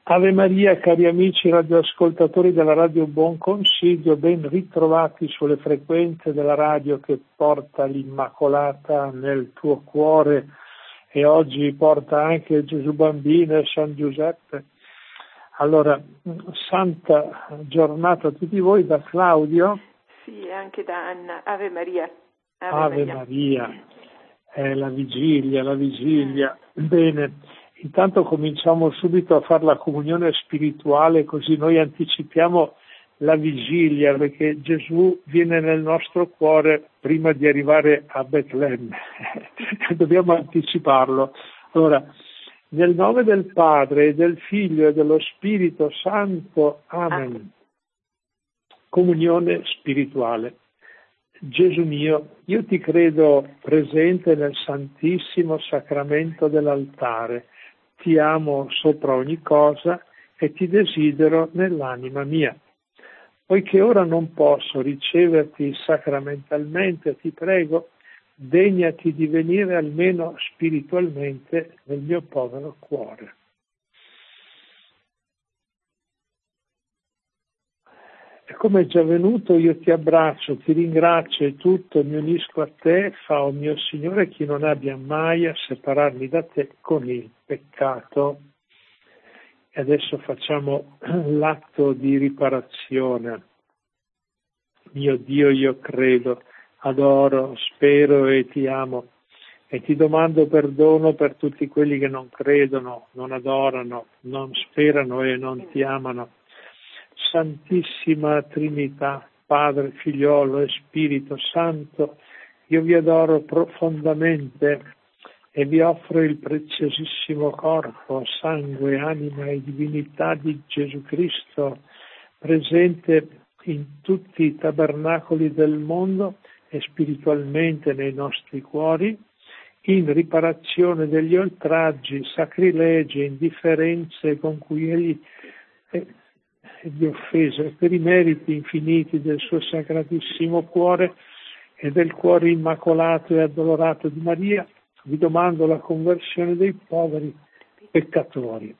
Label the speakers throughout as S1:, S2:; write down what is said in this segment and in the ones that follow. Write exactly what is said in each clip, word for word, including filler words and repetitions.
S1: Ave Maria, cari amici radioascoltatori della Radio Buon Consiglio, ben ritrovati sulle frequenze della radio che porta l'Immacolata nel tuo cuore e oggi porta anche Gesù Bambino e San Giuseppe. Allora, santa giornata a tutti voi da Claudio.
S2: Sì, anche da Anna. Ave Maria.
S1: Ave, Ave Maria. Maria. È la vigilia, la vigilia. Bene. Intanto cominciamo subito a fare la comunione spirituale, così noi anticipiamo la vigilia, perché Gesù viene nel nostro cuore prima di arrivare a Betlemme. Dobbiamo anticiparlo. Allora, nel nome del Padre, del Figlio e dello Spirito Santo. Amen. Comunione spirituale. Gesù mio, io ti credo presente nel Santissimo Sacramento dell'altare. Ti amo sopra ogni cosa e ti desidero nell'anima mia. Poiché ora non posso riceverti sacramentalmente, ti prego, degnati di venire almeno spiritualmente nel mio povero cuore. E come è già venuto, io ti abbraccio, ti ringrazio e tutto mi unisco a te, fa, o mio Signore, chi non abbia mai a separarmi da te con il peccato. E adesso facciamo l'atto di riparazione. Mio Dio, io credo, adoro, spero e ti amo. E ti domando perdono per tutti quelli che non credono, non adorano, non sperano e non ti amano. Santissima Trinità, Padre, Figliolo e Spirito Santo, io vi adoro profondamente e vi offro il preziosissimo corpo, sangue, anima e divinità di Gesù Cristo, presente in tutti i tabernacoli del mondo e spiritualmente nei nostri cuori, in riparazione degli oltraggi, sacrilegi e indifferenze con cui egli eh, di offese, per i meriti infiniti del suo sacratissimo cuore e del cuore immacolato e addolorato di Maria, vi domando la conversione dei poveri peccatori.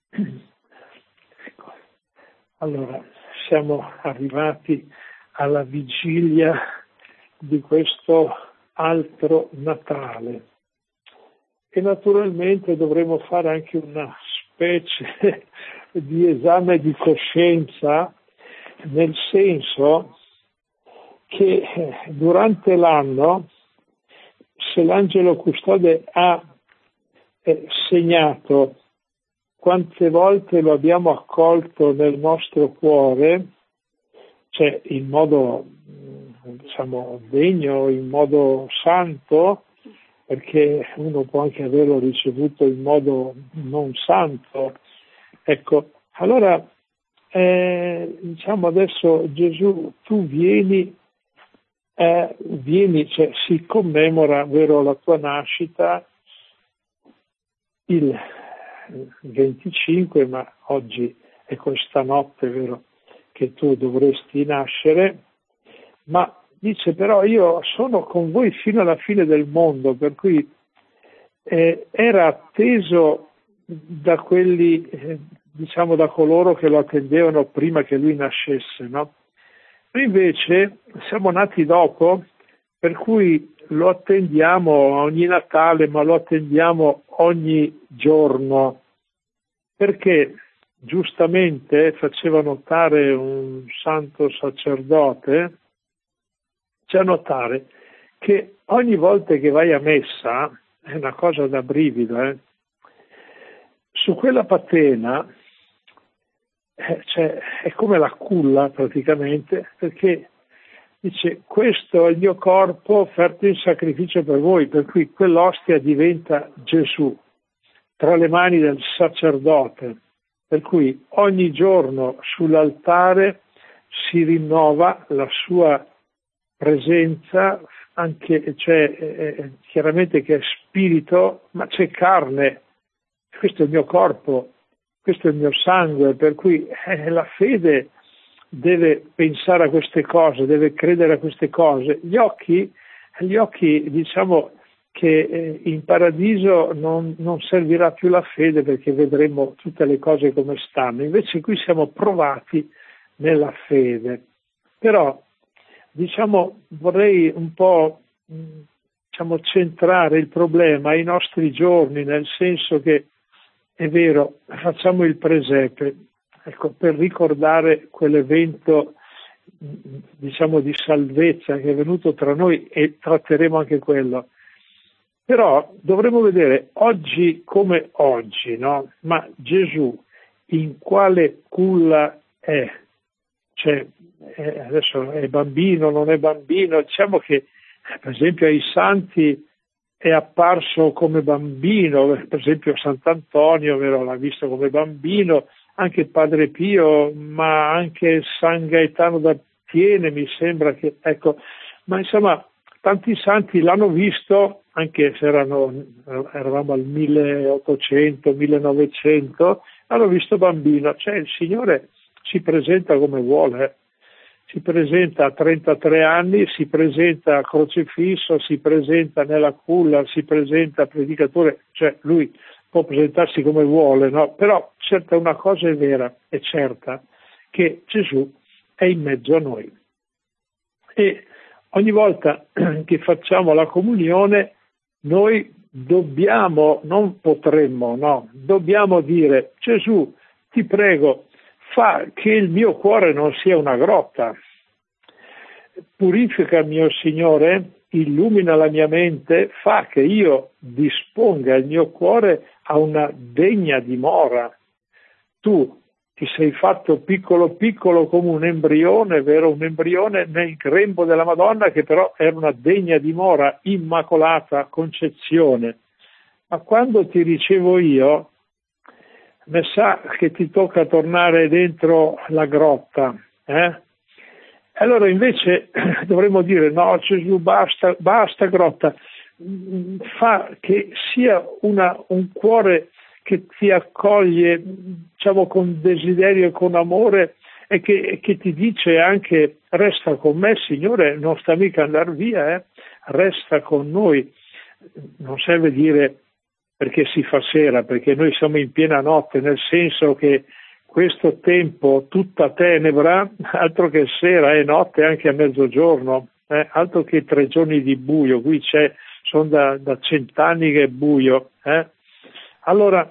S1: Ecco. Allora, siamo arrivati alla vigilia di questo altro Natale e naturalmente dovremo fare anche una specie di esame di coscienza, nel senso che durante l'anno, se l'angelo custode ha eh, segnato quante volte lo abbiamo accolto nel nostro cuore, cioè in modo diciamo degno, in modo santo, perché uno può anche averlo ricevuto in modo non santo. Ecco, allora eh, diciamo adesso Gesù, tu vieni, eh, vieni, cioè si commemora, vero, la tua nascita il venticinque, ma oggi è questa notte, vero, che tu dovresti nascere, ma dice però io sono con voi fino alla fine del mondo, per cui eh, era atteso da quelli, eh, diciamo da coloro che lo attendevano prima che lui nascesse, no? Noi invece siamo nati dopo, per cui lo attendiamo ogni Natale, ma lo attendiamo ogni giorno, perché giustamente faceva notare un santo sacerdote, c'è a notare che ogni volta che vai a messa, è una cosa da brivido, eh, su quella patena eh, cioè, è come la culla praticamente, perché dice questo è il mio corpo offerto in sacrificio per voi, per cui quell'ostia diventa Gesù tra le mani del sacerdote, per cui ogni giorno sull'altare si rinnova la sua presenza, anche, cioè, eh, chiaramente che è spirito, ma c'è carne. Questo è il mio corpo, questo è il mio sangue, per cui eh, la fede deve pensare a queste cose, deve credere a queste cose. Gli occhi, gli occhi diciamo che eh, in paradiso non, non servirà più la fede perché vedremo tutte le cose come stanno. Invece qui siamo provati nella fede. Però, diciamo, vorrei un po' diciamo, centrare il problema ai nostri giorni, nel senso che è vero, facciamo il presepe, ecco, per ricordare quell'evento diciamo di salvezza che è venuto tra noi, e tratteremo anche quello. Però dovremmo vedere oggi come oggi, no? Ma Gesù in quale culla è? Cioè, eh, adesso è bambino, non è bambino? Diciamo che, per esempio, ai santi è apparso come bambino, per esempio Sant'Antonio, vero, l'ha visto come bambino, anche Padre Pio, ma anche San Gaetano da Thiene, mi sembra che, ecco, ma insomma, tanti santi l'hanno visto, anche se erano, eravamo al milleottocento, millenovecento, l'hanno visto bambino, cioè il Signore si presenta come vuole, si presenta a trentatré anni, si presenta crocifisso, si presenta nella culla, si presenta predicatore, cioè lui può presentarsi come vuole, no? Però certa una cosa è vera, è certa, che Gesù è in mezzo a noi. E ogni volta che facciamo la comunione noi dobbiamo, non potremmo, no, dobbiamo dire: Gesù, ti prego, fa che il mio cuore non sia una grotta, purifica il mio Signore, illumina la mia mente, fa che io disponga il mio cuore a una degna dimora. Tu ti sei fatto piccolo piccolo come un embrione, vero? Un embrione nel grembo della Madonna, che però era una degna dimora, immacolata concezione. Ma quando ti ricevo io, mi sa che ti tocca tornare dentro la grotta, eh? Allora invece dovremmo dire: no, Gesù, basta, basta grotta, fa che sia una, un cuore che ti accoglie, diciamo, con desiderio e con amore, e che, che ti dice anche: resta con me, Signore, non sta mica andare via, eh? Resta con noi. Non serve dire perché si fa sera, perché noi siamo in piena notte, nel senso che questo tempo tutta tenebra, altro che sera, è notte anche a mezzogiorno, eh? Altro che tre giorni di buio, qui c'è, sono da, da cent'anni che è buio, eh? Allora,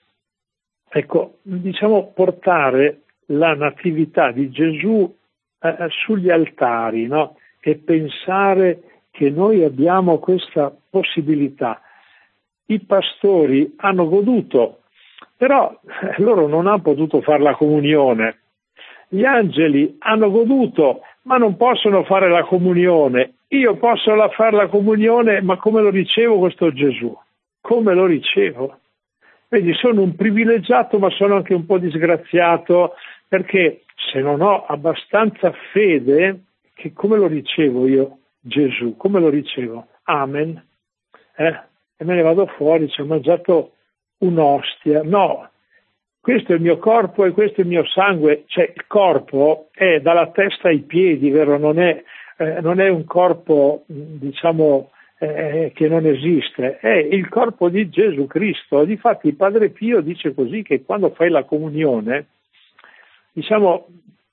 S1: ecco, diciamo, portare la natività di Gesù eh, sugli altari, no? E pensare che noi abbiamo questa possibilità. I pastori hanno goduto, però eh, loro non hanno potuto fare la comunione. Gli angeli hanno goduto, ma non possono fare la comunione. Io posso la fare la comunione, ma come lo ricevo questo Gesù? Come lo ricevo? Vedi, sono un privilegiato, ma sono anche un po' disgraziato, perché se non ho abbastanza fede, che come lo ricevo io Gesù? Come lo ricevo? Amen. Eh? E me ne vado fuori, ci ho mangiato un'ostia. No, questo è il mio corpo e questo è il mio sangue. Cioè, il corpo è dalla testa ai piedi, vero? Non è, eh, non è un corpo, diciamo, eh, che non esiste. È il corpo di Gesù Cristo. Difatti Padre Pio dice così, che quando fai la comunione, diciamo,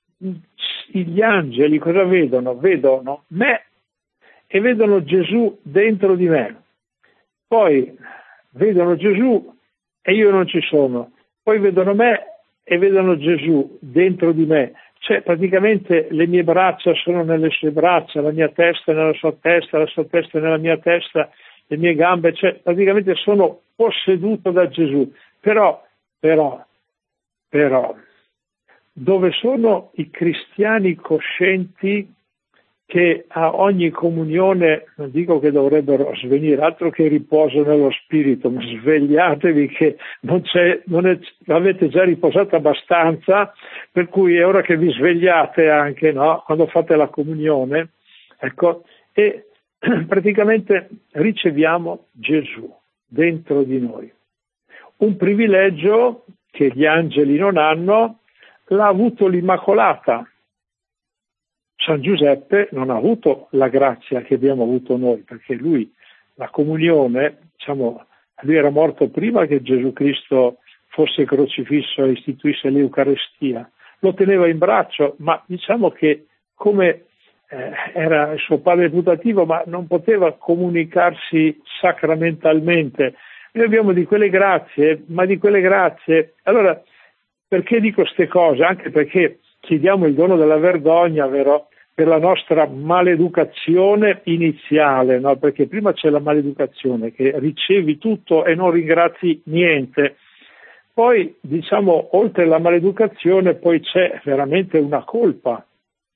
S1: gli angeli cosa vedono? Vedono me e vedono Gesù dentro di me. Poi vedono Gesù e io non ci sono. Poi vedono me e vedono Gesù dentro di me. Cioè, praticamente le mie braccia sono nelle sue braccia, la mia testa è nella sua testa, la sua testa è nella mia testa, le mie gambe, cioè praticamente sono posseduto da Gesù. Però, però, però, dove sono i cristiani coscienti che a ogni comunione, non dico che dovrebbero svenire, altro che riposo nello spirito, ma svegliatevi che non c'è, non è, avete già riposato abbastanza, per cui è ora che vi svegliate anche, no? Quando fate la comunione, ecco, e praticamente riceviamo Gesù dentro di noi. Un privilegio che gli angeli non hanno, l'ha avuto l'Immacolata. San Giuseppe non ha avuto la grazia che abbiamo avuto noi, perché lui la comunione, diciamo, lui era morto prima che Gesù Cristo fosse crocifisso e istituisse l'Eucarestia. Lo teneva in braccio, ma diciamo che come eh, era il suo padre putativo, ma non poteva comunicarsi sacramentalmente. Noi abbiamo di quelle grazie, ma di quelle grazie. Allora, perché dico queste cose? Anche perché chiediamo il dono della vergogna, vero? Per la nostra maleducazione iniziale, no? Perché prima c'è la maleducazione, che ricevi tutto e non ringrazi niente. Poi, diciamo, oltre la maleducazione, poi c'è veramente una colpa,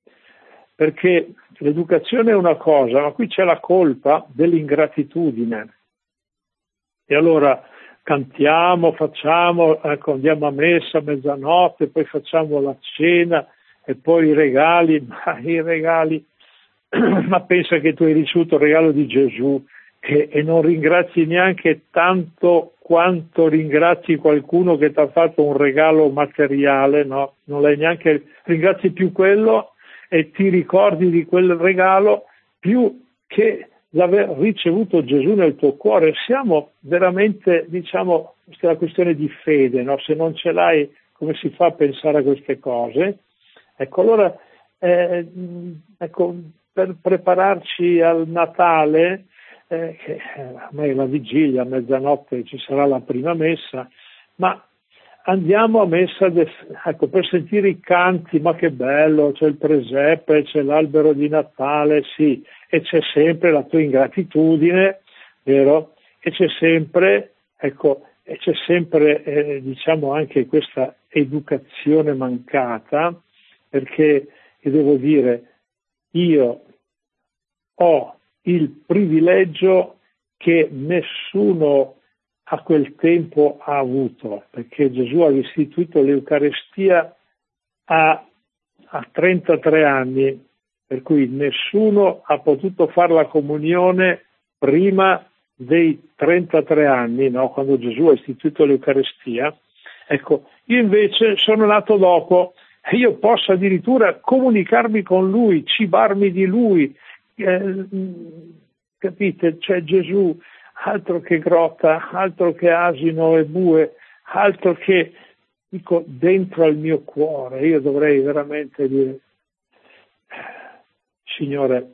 S1: perché l'educazione è una cosa, ma qui c'è la colpa dell'ingratitudine. E allora cantiamo, facciamo, ecco, andiamo a messa a mezzanotte, poi facciamo la cena e poi i regali, ma i regali, ma pensa che tu hai ricevuto il regalo di Gesù e, e non ringrazi neanche tanto quanto ringrazi qualcuno che ti ha fatto un regalo materiale, no? Non l'hai neanche, ringrazi più quello e ti ricordi di quel regalo più che l'aver ricevuto Gesù nel tuo cuore. Siamo veramente, diciamo, questa è la questione di fede, no? Se non ce l'hai, come si fa a pensare a queste cose? Ecco, allora, eh, ecco, per prepararci al Natale, eh, che a me è la vigilia, a mezzanotte ci sarà la prima messa, ma andiamo a messa, de, ecco, per sentire i canti, ma che bello, c'è il presepe, c'è l'albero di Natale, sì, e c'è sempre la tua ingratitudine, vero? E c'è sempre, ecco, e c'è sempre, eh, diciamo, anche questa educazione mancata, perché, io devo dire, io ho il privilegio che nessuno a quel tempo ha avuto, perché Gesù ha istituito l'Eucarestia a, a trentatré anni, per cui nessuno ha potuto fare la comunione prima dei trentatré anni, no? Quando Gesù ha istituito l'Eucarestia. Ecco, io invece sono nato dopo, e io posso addirittura comunicarmi con Lui, cibarmi di Lui, eh, capite? Cioè Gesù, altro che grotta, altro che asino e bue, altro che, dico, dentro al mio cuore. Io dovrei veramente dire, Signore,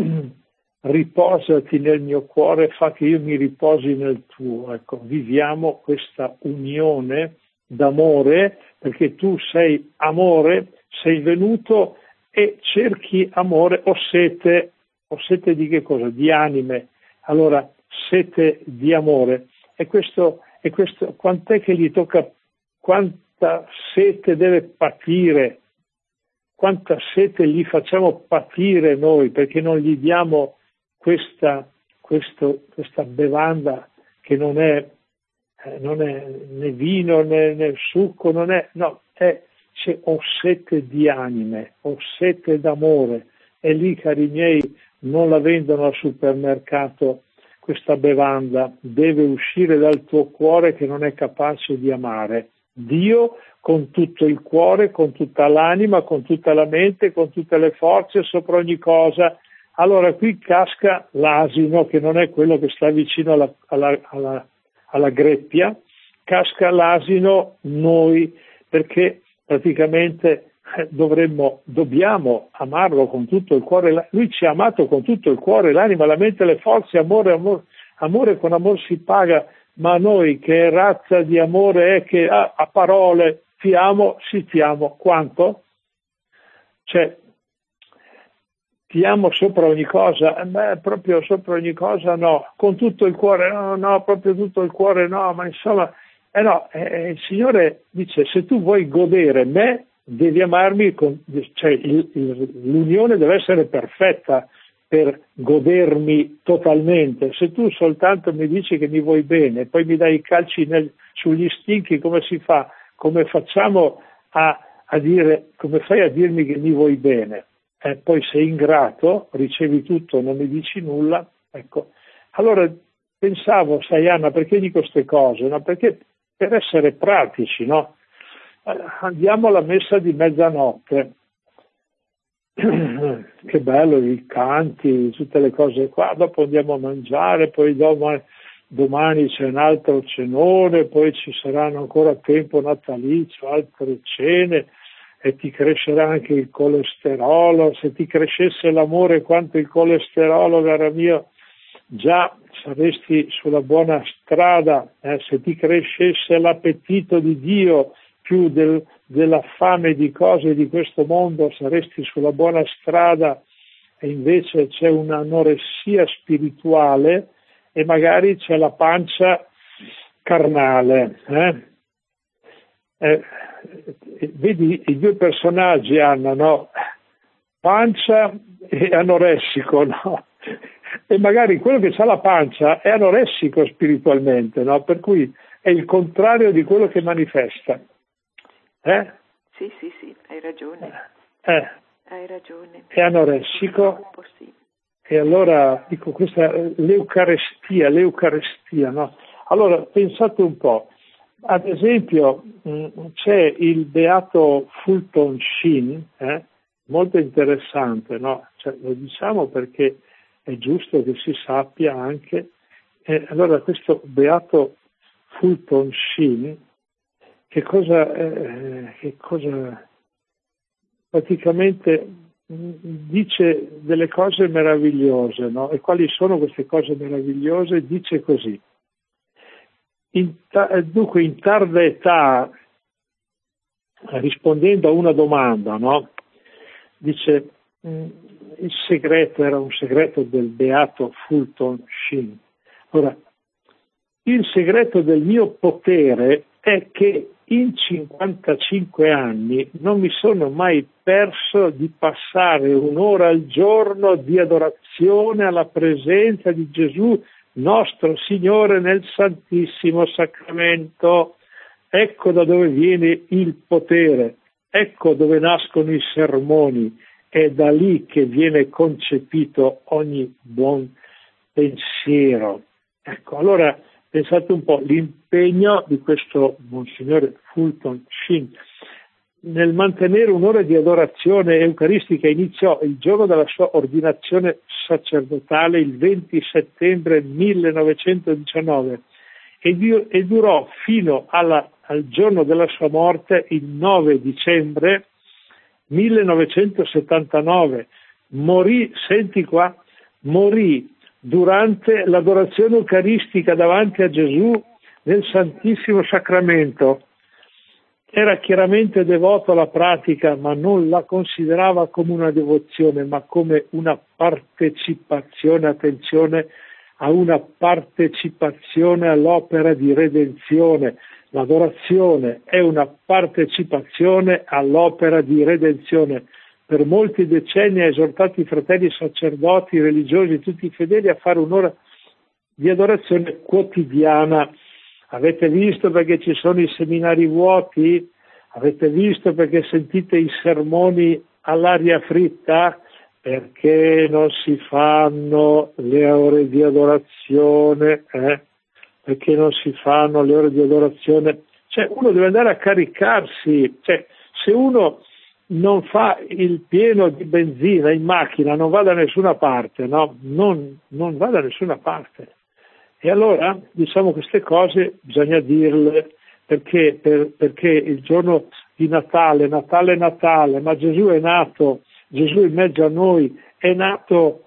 S1: riposati nel mio cuore, fa che io mi riposi nel tuo. Ecco, viviamo questa unione d'amore, perché tu sei amore, sei venuto e cerchi amore, o sete, o sete di che cosa? Di anime. Allora, sete di amore. E questo, e questo, quant'è che gli tocca, quanta sete deve patire, quanta sete gli facciamo patire noi, perché non gli diamo questa, questo, questa bevanda che non è, eh, non è né vino né, né succo, non è, no, è, c'è, ho sete di anime, ho sete d'amore, e lì, cari miei, non la vendono al supermercato questa bevanda, deve uscire dal tuo cuore che non è capace di amare Dio con tutto il cuore, con tutta l'anima, con tutta la mente, con tutte le forze, sopra ogni cosa. Allora qui casca l'asino, che non è quello che sta vicino alla, alla, alla, alla greppia, casca l'asino noi, perché praticamente dovremmo, dobbiamo amarlo con tutto il cuore. Lui ci ha amato con tutto il cuore, l'anima, la mente, le forze, amore, amore, amore con amore si paga, ma noi che razza di amore è che ah, a parole ti amo, sì ti amo, quanto? Cioè, ti amo sopra ogni cosa? Eh beh, proprio sopra ogni cosa no, con tutto il cuore no, no, proprio tutto il cuore no, ma insomma, eh no, eh, il Signore dice, se tu vuoi godere me, devi amarmi, con, cioè il, il, l'unione deve essere perfetta per godermi totalmente. Se tu soltanto mi dici che mi vuoi bene, poi mi dai i calci nel, sugli stinchi, come si fa? Come facciamo a, a dire, come fai a dirmi che mi vuoi bene? E poi sei ingrato, ricevi tutto, non mi dici nulla, ecco. Allora pensavo, sai Anna, perché dico queste cose? No? Perché per essere pratici, no? Andiamo alla messa di mezzanotte, che bello i canti, tutte le cose qua, dopo andiamo a mangiare, poi domani, domani c'è un altro cenone, poi ci saranno ancora tempo natalizio, altre cene, e ti crescerà anche il colesterolo. Se ti crescesse l'amore quanto il colesterolo, caro mio, già saresti sulla buona strada. Eh? Se ti crescesse l'appetito di Dio più del, della fame di cose di questo mondo, saresti sulla buona strada, e invece c'è un'anoressia spirituale e magari c'è la pancia carnale. Eh? Eh, vedi, i due personaggi hanno, no? Pancia e anoressico, no? E magari quello che ha la pancia è anoressico spiritualmente, no? Per cui è il contrario di quello che manifesta. Eh?
S2: Sì, sì, sì, hai ragione.
S1: Eh.
S2: Hai ragione.
S1: È anoressico.
S2: Sì.
S1: E allora, dico, questa l'Eucarestia, l'Eucarestia, no? Allora, pensate un po'. Ad esempio, mh, c'è il beato Fulton Sheen, eh? Molto interessante, no? Cioè, lo diciamo perché è giusto che si sappia anche. Eh, allora, questo beato Fulton Sheen, che cosa, eh, che cosa praticamente mh, dice delle cose meravigliose, no? E quali sono queste cose meravigliose? Dice così. In ta- dunque, in tarda età, rispondendo a una domanda, no? Dice, mh, il segreto era un segreto del beato Fulton Sheen. Ora, il segreto del mio potere è che in cinquantacinque anni non mi sono mai perso di passare un'ora al giorno di adorazione alla presenza di Gesù nostro Signore nel Santissimo Sacramento. Ecco da dove viene il potere, ecco dove nascono i sermoni, è da lì che viene concepito ogni buon pensiero. Ecco, allora pensate un po' l'impegno di questo Monsignore Fulton Sheen nel mantenere un'ora di adorazione eucaristica. Iniziò il giorno della sua ordinazione sacerdotale il venti settembre millenovecentodiciannove e, di, e durò fino alla, al giorno della sua morte il nove dicembre millenovecentosettantanove. Morì, senti qua, morì durante l'adorazione eucaristica davanti a Gesù nel Santissimo Sacramento. Era chiaramente devoto alla pratica, ma non la considerava come una devozione, ma come una partecipazione, attenzione, a una partecipazione all'opera di redenzione. L'adorazione è una partecipazione all'opera di redenzione. Per molti decenni ha esortato i fratelli sacerdoti, i religiosi, tutti i fedeli a fare un'ora di adorazione quotidiana. Avete visto perché ci sono i seminari vuoti? Avete visto perché sentite i sermoni all'aria fritta? Perché non si fanno le ore di adorazione? Eh? Perché non si fanno le ore di adorazione? Cioè, uno deve andare a caricarsi. Cioè, se uno non fa il pieno di benzina in macchina, non va da nessuna parte, no? Non, non va da nessuna parte. E allora, diciamo, queste cose bisogna dirle, perché, per, perché il giorno di Natale, Natale Natale, ma Gesù è nato, Gesù in mezzo a noi, è nato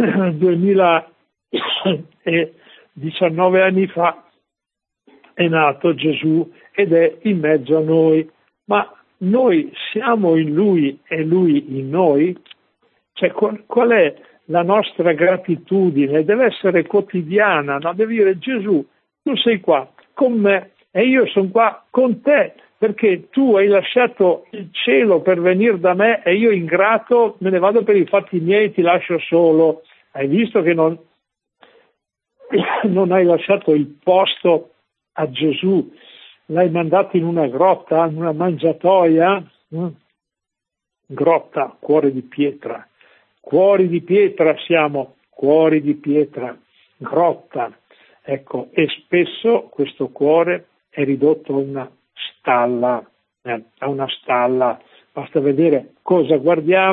S1: duemiladiciannove anni fa, è nato Gesù ed è in mezzo a noi, ma noi siamo in Lui e Lui in noi? Cioè, qual, qual è la nostra gratitudine? Deve essere quotidiana, no? Devi dire: Gesù, tu sei qua con me e io sono qua con te, perché tu hai lasciato il cielo per venire da me e io ingrato me ne vado per i fatti miei e ti lascio solo. Hai visto che non, non hai lasciato il posto a Gesù, l'hai mandato in una grotta, in una mangiatoia? Mm? Grotta, cuore di pietra. Cuori di pietra siamo, cuori di pietra, grotta. Ecco, e spesso questo cuore è ridotto a una stalla, eh, a una stalla. Basta vedere cosa guardiamo,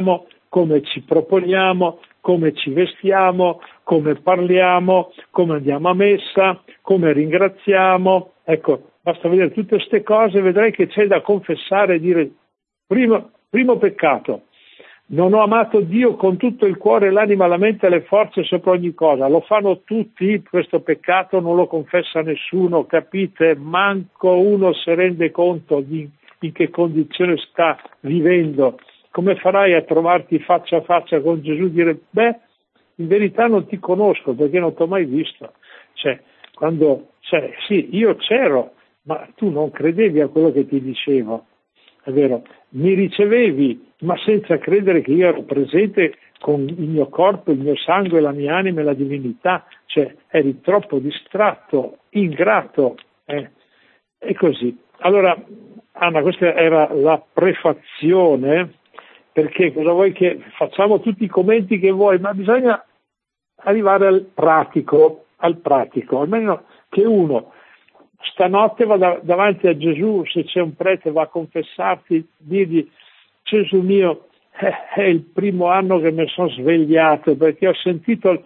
S1: come ci proponiamo, come ci vestiamo, come parliamo, come andiamo a messa, come ringraziamo. Ecco, basta vedere tutte queste cose, vedrai che c'è da confessare e dire, primo, primo peccato, non ho amato Dio con tutto il cuore, l'anima, la mente e le forze sopra ogni cosa. Lo fanno tutti, questo peccato non lo confessa nessuno, capite? Manco uno si rende conto di in che condizione sta vivendo. Come farai a trovarti faccia a faccia con Gesù e dire, beh, in verità non ti conosco perché non ti ho mai visto. Cioè, quando, cioè, sì, io c'ero, ma tu non credevi a quello che ti dicevo, è vero? Mi ricevevi, ma senza credere che io ero presente con il mio corpo, il mio sangue, la mia anima e la divinità, cioè eri troppo distratto, ingrato, eh? E così. Allora, Anna, questa era la prefazione, perché cosa vuoi che facciamo tutti i commenti che vuoi, ma bisogna arrivare al pratico, al pratico, almeno che uno stanotte va da, davanti a Gesù, se c'è un prete va a confessarti, dirgli, Gesù mio, eh, è il primo anno che mi sono svegliato perché ho sentito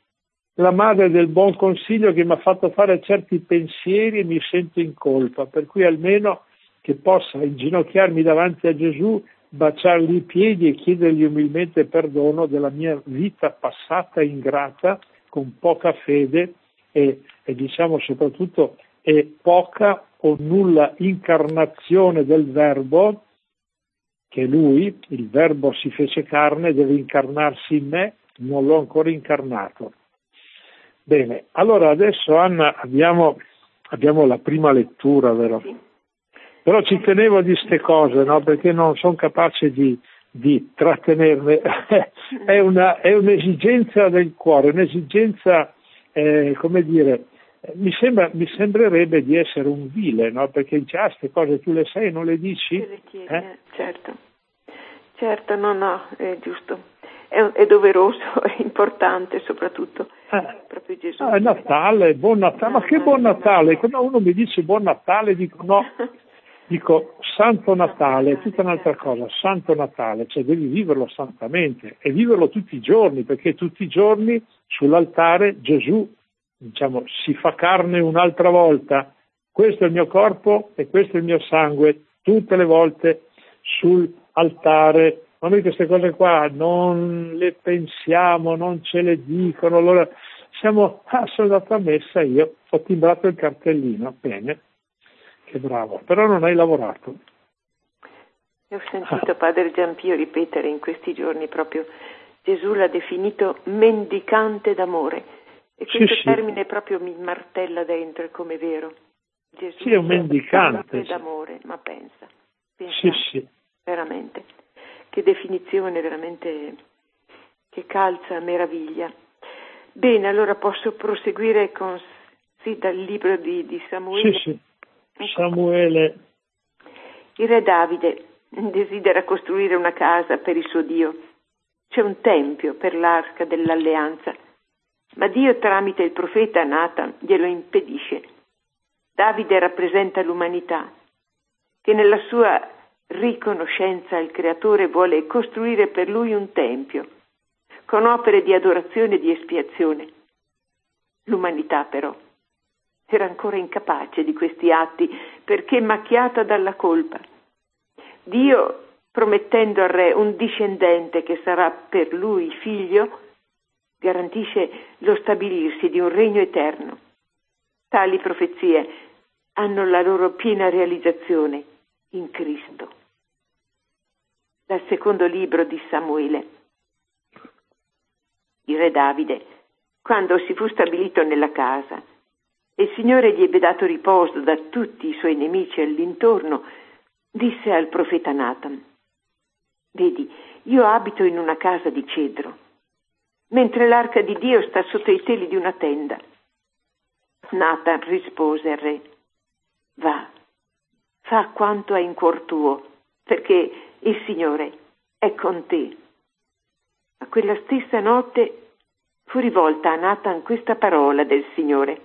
S1: la madre del buon consiglio che mi ha fatto fare certi pensieri e mi sento in colpa, per cui almeno che possa inginocchiarmi davanti a Gesù, baciargli i piedi e chiedergli umilmente perdono della mia vita passata ingrata, con poca fede e, e diciamo soprattutto e poca o nulla incarnazione del Verbo, che lui, il Verbo si fece carne, deve incarnarsi in me, non l'ho ancora incarnato. Bene, allora adesso Anna abbiamo, abbiamo la prima lettura, vero? Sì. Però ci tenevo di ste cose, no? Perché non sono capace di, di trattenerle. è, una, è un'esigenza del cuore, un'esigenza, eh, come dire, mi, sembra, mi sembrerebbe di essere un vile, no? Perché già queste cose tu le sai e non le dici?
S2: Le chiedi, eh? Certo, certo, no, no, è giusto. È, è doveroso, è importante soprattutto.
S1: Eh,
S2: proprio Gesù.
S1: Ah, è Natale, buon Natale, no, ma che buon Natale? Quando uno mi dice buon Natale dico no, dico Santo Natale, è tutta un'altra cosa, Santo Natale, cioè devi viverlo santamente e viverlo tutti i giorni, perché tutti i giorni sull'altare Gesù, diciamo, si fa carne un'altra volta, questo è il mio corpo e questo è il mio sangue, tutte le volte sull'altare. Ma noi queste cose qua non le pensiamo, non ce le dicono, allora siamo, ah, sono andato a messa io, ho timbrato il cartellino, bene, che bravo, però non hai lavorato.
S2: Ho sentito ah. Padre Giampio ripetere in questi giorni proprio, Gesù l'ha definito mendicante d'amore, e questo sì, termine sì. proprio mi martella dentro, è come vero. Gesù
S1: sì, è un mendicante
S2: d'amore, ma pensa, pensa
S1: sì, sì.
S2: veramente. Che definizione veramente che calza a meraviglia. Bene, allora posso proseguire con sì, dal libro di, di Samuele.
S1: Sì, sì. Samuele.
S2: Il re Davide desidera costruire una casa per il suo Dio. C'è un tempio per l'arca dell'alleanza, ma Dio tramite il profeta Nathan glielo impedisce. Davide rappresenta l'umanità che nella sua riconoscenza al Creatore vuole costruire per lui un tempio con opere di adorazione e di espiazione. L'umanità però era ancora incapace di questi atti perché macchiata dalla colpa. Dio, promettendo al re un discendente che sarà per lui figlio, garantisce lo stabilirsi di un regno eterno. Tali profezie hanno la loro piena realizzazione in Cristo. Dal secondo libro di Samuele. Il re Davide, quando si fu stabilito nella casa e il Signore gli ebbe dato riposo da tutti i suoi nemici all'intorno, disse al profeta Nathan: vedi, io abito in una casa di cedro, mentre l'arca di Dio sta sotto i teli di una tenda. Nathan rispose al re: va, fa quanto hai in cuor tuo, perché il Signore è con te. Ma quella stessa notte fu rivolta a Nathan questa parola del Signore: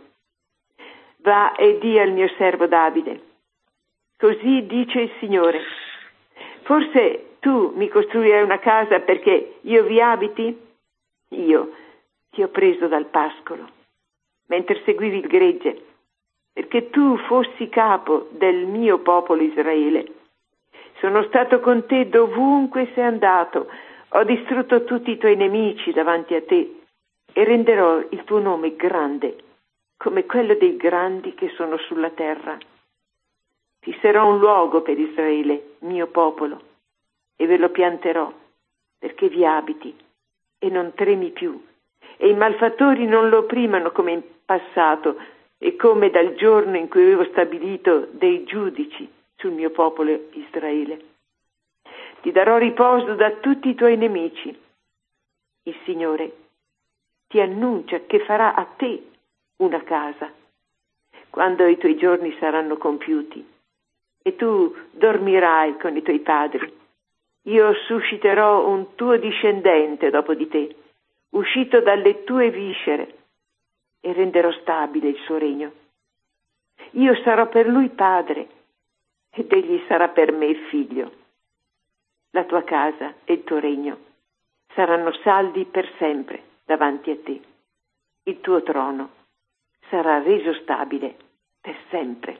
S2: va e di al mio servo Davide, così dice il Signore, Forse tu mi costruirai una casa perché io vi abiti? Io ti ho preso dal pascolo, mentre seguivi il gregge, perché tu fossi capo del mio popolo Israele. Sono stato con te dovunque sei andato, ho distrutto tutti i tuoi nemici davanti a te e renderò il tuo nome grande, come quello dei grandi che sono sulla terra. Fisserò un luogo per Israele, mio popolo, e ve lo pianterò, perché vi abiti e non tremi più, e i malfattori non lo opprimano come in passato e come dal giorno in cui avevo stabilito dei giudici sul mio popolo Israele. Ti darò riposo da tutti i tuoi nemici. Il Signore ti annuncia che farà a te una casa quando i tuoi giorni saranno compiuti e tu dormirai con i tuoi padri. Io susciterò un tuo discendente dopo di te, uscito dalle tue viscere, e renderò stabile il suo regno. Io sarò per lui padre ed egli sarà per me figlio. La tua casa e il tuo regno saranno saldi per sempre davanti a te. Il tuo trono sarà reso stabile per sempre.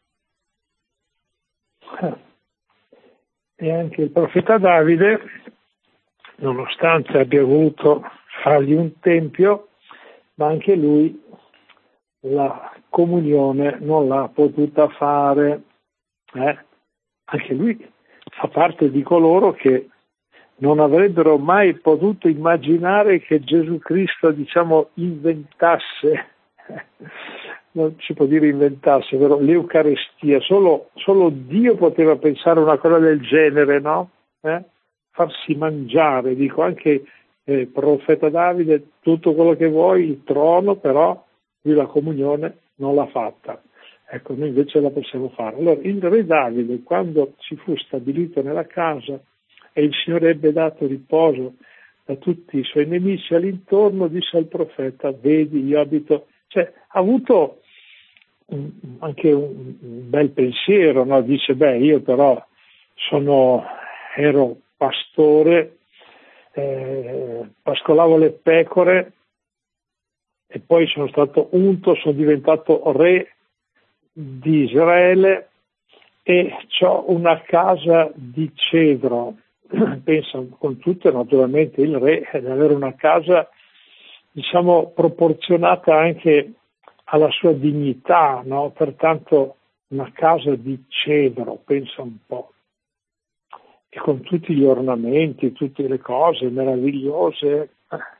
S1: E anche il profeta Davide, nonostante abbia voluto fargli un tempio, ma anche lui la comunione non l'ha potuta fare. Eh? Anche lui fa parte di coloro che non avrebbero mai potuto immaginare che Gesù Cristo, diciamo, inventasse, non si può dire inventasse, però l'Eucaristia, solo, solo Dio poteva pensare una cosa del genere, no? Eh? Farsi mangiare, dico anche eh, profeta Davide, tutto quello che vuoi, il trono, però lui la comunione non l'ha fatta. Ecco, noi invece la possiamo fare. Allora, il re Davide, quando si fu stabilito nella casa e il Signore ebbe dato riposo da tutti i suoi nemici all'intorno, disse al profeta: vedi, io abito... Cioè, ha avuto un, anche un, un bel pensiero, no? Dice, beh, io però sono, ero pastore, eh, pascolavo le pecore e poi sono stato unto, sono diventato re di Israele e ho una casa di cedro. Pensa, con tutto, naturalmente il re deve avere una casa, diciamo, proporzionata anche alla sua dignità, no? Pertanto una casa di cedro, pensa un po', e con tutti gli ornamenti, tutte le cose meravigliose.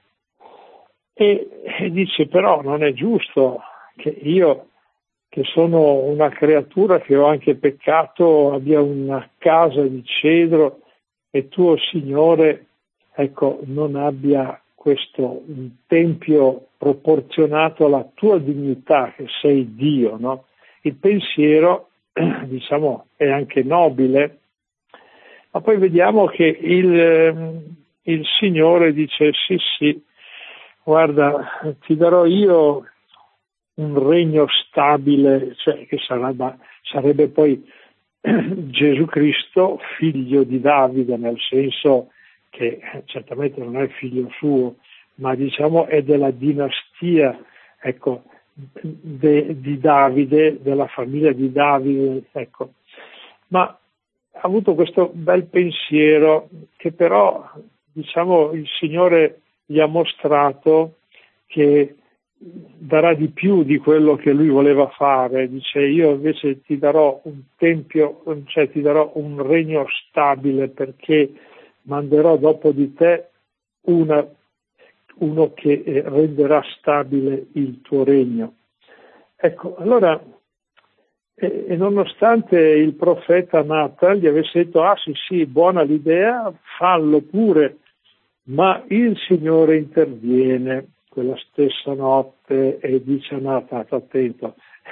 S1: E, e dice, però non è giusto che io, che sono una creatura che ho anche peccato, abbia una casa di cedro e tuo Signore, ecco, non abbia questo un tempio proporzionato alla tua dignità, che sei Dio, no? Il pensiero, diciamo, è anche nobile, ma poi vediamo che il, il Signore dice, sì, sì, guarda, ti darò io un regno stabile, cioè che sarebbe, sarebbe poi Gesù Cristo, figlio di Davide, nel senso che certamente non è figlio suo, ma diciamo è della dinastia, ecco, de, di Davide, della famiglia di Davide, ecco. Ma ha avuto questo bel pensiero che però, diciamo, il Signore gli ha mostrato che darà di più di quello che lui voleva fare. Dice, io invece ti darò un tempio, cioè ti darò un regno stabile, perché manderò dopo di te una, uno che renderà stabile il tuo regno. Ecco, allora, e, e nonostante il profeta Natan gli avesse detto, ah sì sì, buona l'idea, fallo pure, ma il Signore interviene quella stessa notte e dice a Natan, attento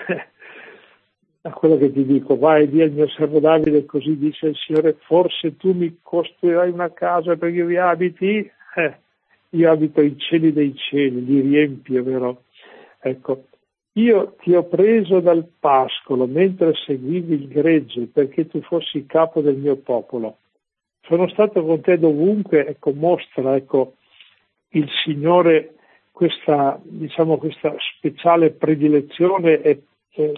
S1: a quello che ti dico, vai e di al mio servo Davide, così dice il Signore, forse tu mi costruirai una casa perché io vi abiti, eh, io abito i cieli dei cieli, li riempio, vero? Ecco, io ti ho preso dal pascolo mentre seguivi il gregge perché tu fossi capo del mio popolo. sono stato con te dovunque, ecco, mostra, ecco, il Signore questa, diciamo, questa speciale predilezione e, e,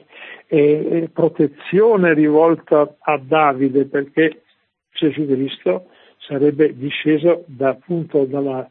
S1: e protezione rivolta a Davide, perché Gesù Cristo sarebbe disceso da, appunto dalla,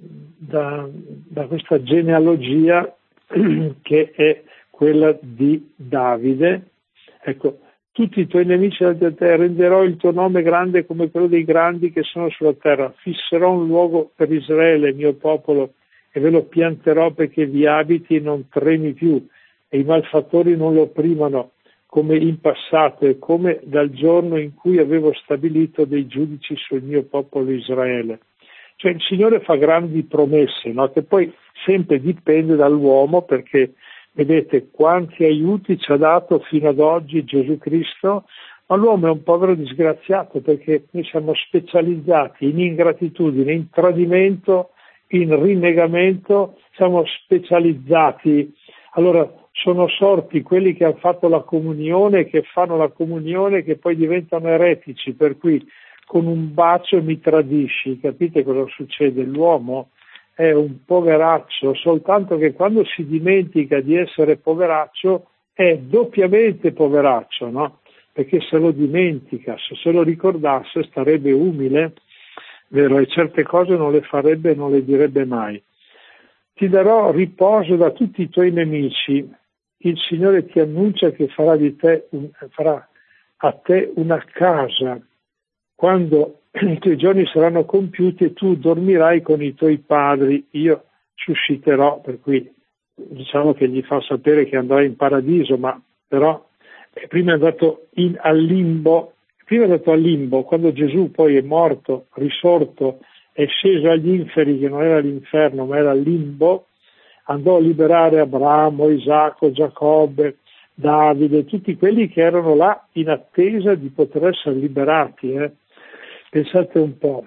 S1: da, da questa genealogia che è quella di Davide. Ecco, tutti i tuoi nemici davanti a te, renderò il tuo nome grande come quello dei grandi che sono sulla terra, fisserò un luogo per Israele, mio popolo, e ve lo pianterò perché vi abiti e non tremi più, e i malfattori non lo opprimano come in passato e come dal giorno in cui avevo stabilito dei giudici sul mio popolo Israele. Cioè il Signore fa grandi promesse, no? Che poi sempre dipende dall'uomo, perché vedete quanti aiuti ci ha dato fino ad oggi Gesù Cristo, ma l'uomo è un povero disgraziato, perché noi siamo specializzati in ingratitudine, in tradimento, in rinnegamento, siamo specializzati. Allora sono sorti quelli che hanno fatto la comunione, che fanno la comunione, che poi diventano eretici, per cui con un bacio mi tradisci. Capite cosa succede? L'uomo è un poveraccio, soltanto che quando si dimentica di essere poveraccio è doppiamente poveraccio, no? Perché se lo dimentica, se se lo ricordasse starebbe umile, vero? E certe cose non le farebbe, non le direbbe mai. Ti darò riposo da tutti i tuoi nemici, il Signore ti annuncia che farà di te un, farà a te una casa quando i tuoi giorni saranno compiuti e tu dormirai con i tuoi padri, io susciterò, per cui diciamo che gli fa sapere che andrà in paradiso, ma però prima è andato in, al limbo, prima è andato al limbo, quando Gesù poi è morto, risorto, è sceso agli inferi, che non era l'inferno ma era il limbo, andò a liberare Abramo, Isacco, Giacobbe, Davide, tutti quelli che erano là in attesa di poter essere liberati. Eh. Pensate un po'.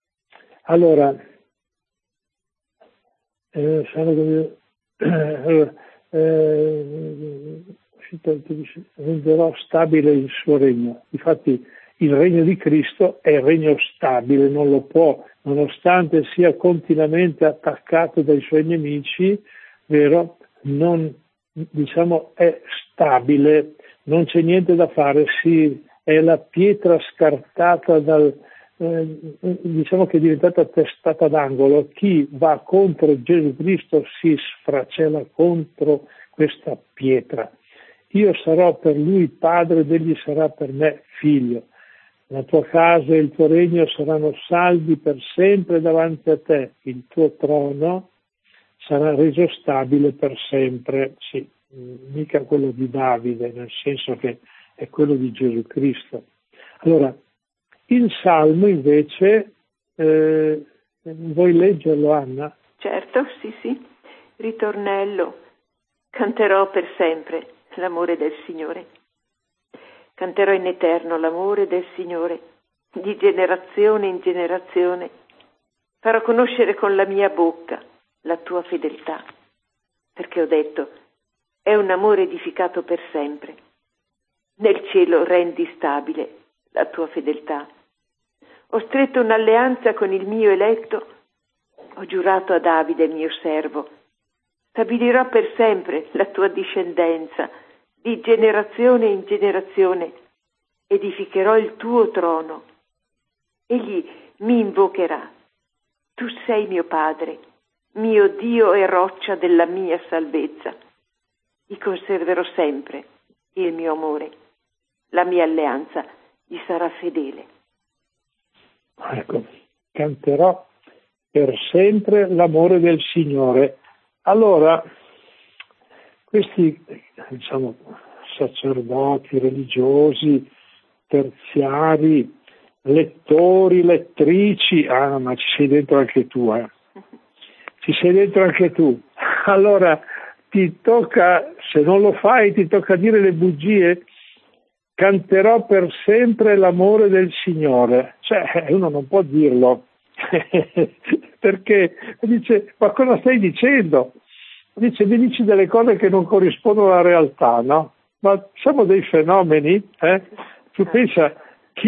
S1: Allora, eh, eh, eh, renderò stabile il suo regno. Infatti il regno di Cristo è il regno stabile, non lo può, nonostante sia continuamente attaccato dai suoi nemici, vero? Non, diciamo, è stabile, non c'è niente da fare, sì, è la pietra scartata dal, eh, diciamo che è diventata testata d'angolo. Chi va contro Gesù Cristo si sfracella contro questa pietra. Io sarò per lui padre ed egli sarà per me figlio. La tua casa e il tuo regno saranno saldi per sempre davanti a te. Il tuo trono sarà reso stabile per sempre. Sì, mica quello di Davide, nel senso che è quello di Gesù Cristo. Allora, il Salmo invece, eh, vuoi leggerlo, Anna?
S2: Certo, sì, sì. Ritornello. Canterò per sempre l'amore del Signore. Canterò in eterno l'amore del Signore, di generazione in generazione. Farò conoscere con la mia bocca la tua fedeltà, perché ho detto, è un amore edificato per sempre. Nel cielo rendi stabile la tua fedeltà. Ho stretto un'alleanza con il mio eletto, ho giurato a Davide mio servo, stabilirò per sempre la tua discendenza, di generazione in generazione, edificherò il tuo trono. Egli mi invocherà. Tu sei mio Padre, mio Dio e roccia della mia salvezza. Gli conserverò sempre il mio amore. La mia alleanza gli sarà fedele.
S1: Ecco, canterò per sempre l'amore del Signore. Allora, questi, diciamo, sacerdoti, religiosi, terziari, lettori, lettrici, ah, ma ci sei dentro anche tu, eh? Ci sei dentro anche tu. Allora, ti tocca, se non lo fai, ti tocca dire le bugie. Canterò per sempre l'amore del Signore. Cioè, uno non può dirlo, perché dice, ma cosa stai dicendo? Dice, mi dici delle cose che non corrispondono alla realtà, no? Ma siamo dei fenomeni, eh? Tu pensa, chi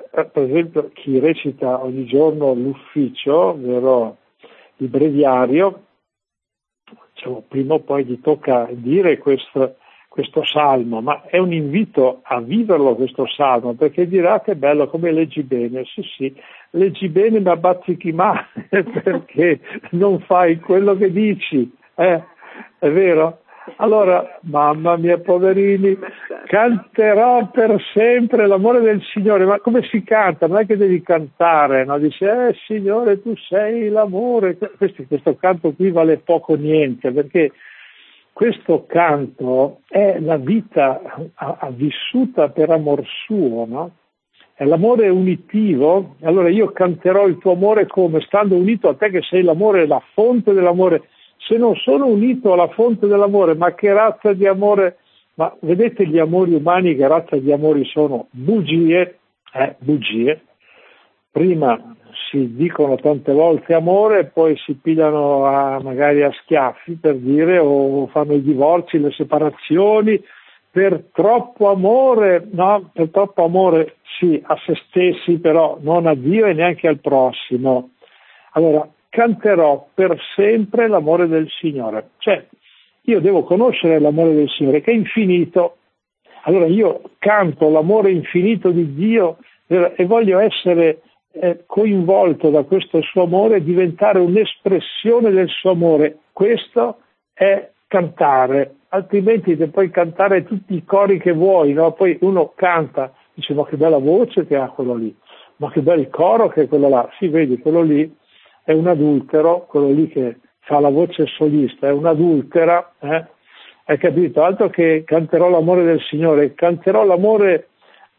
S1: per esempio chi recita ogni giorno l'ufficio, vero, il breviario, diciamo, prima o poi gli tocca dire questo, questo salmo, ma è un invito a viverlo questo salmo, perché dirà che bello, come leggi bene. Sì, sì, leggi bene ma bazzichi male, perché non fai quello che dici, eh? È vero? Allora, mamma mia, poverini, canterò per sempre l'amore del Signore. Ma come si canta? Non è che devi cantare, no? Dice, eh Signore, tu sei l'amore. Questo, questo canto qui vale poco niente, perché questo canto è la vita a, a vissuta per amor suo, no? È l'amore unitivo. Allora io canterò il tuo amore come? Stando unito a te che sei l'amore, la fonte dell'amore. Se non sono unito alla fonte dell'amore, ma che razza di amore? Ma vedete gli amori umani, che razza di amori sono? Bugie, eh, bugie. Prima si dicono tante volte amore, poi si pigliano a, magari a schiaffi, per dire, o fanno i divorzi, le separazioni, per troppo amore, no? Per troppo amore sì, a se stessi, però non a Dio e neanche al prossimo. Allora, canterò per sempre l'amore del Signore. Cioè, io devo conoscere l'amore del Signore, che è infinito. Allora io canto l'amore infinito di Dio e voglio essere eh, coinvolto da questo suo amore, diventare un'espressione del suo amore. Questo è cantare, altrimenti te puoi cantare tutti i cori che vuoi, no? Poi uno canta, dice ma che bella voce che ha quello lì, ma che bel coro che è quello là. Sì, vedi, quello lì è un adultero, quello lì che fa la voce solista, è un'adultera, eh? Hai capito? Altro che canterò l'amore del Signore, canterò l'amore,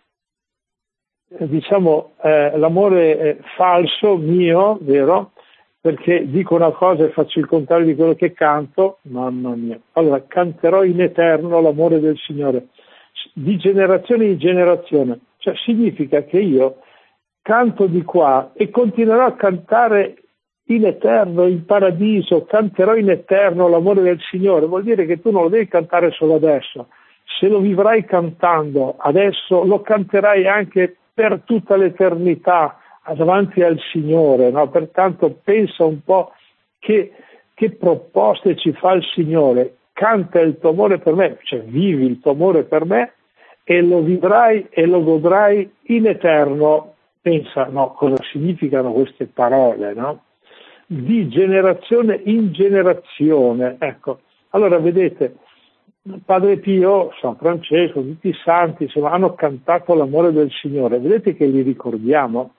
S1: eh, diciamo, eh, l'amore eh, falso mio, vero? Perché dico una cosa e faccio il contrario di quello che canto, mamma mia. Allora, canterò in eterno l'amore del Signore, di generazione in generazione. Cioè, significa che io canto di qua e continuerò a cantare in eterno, in paradiso, canterò in eterno l'amore del Signore. Vuol dire che tu non lo devi cantare solo adesso. Se lo vivrai cantando adesso, lo canterai anche per tutta l'eternità davanti al Signore, no? Pertanto pensa un po' che, che proposte ci fa il Signore. Canta il tuo amore per me, cioè vivi il tuo amore per me e lo vivrai e lo godrai in eterno. Pensa, no, cosa significano queste parole, no? Di generazione in generazione. Ecco, allora vedete, Padre Pio, San Francesco, tutti i santi, insomma, hanno cantato l'amore del Signore. Vedete che li ricordiamo?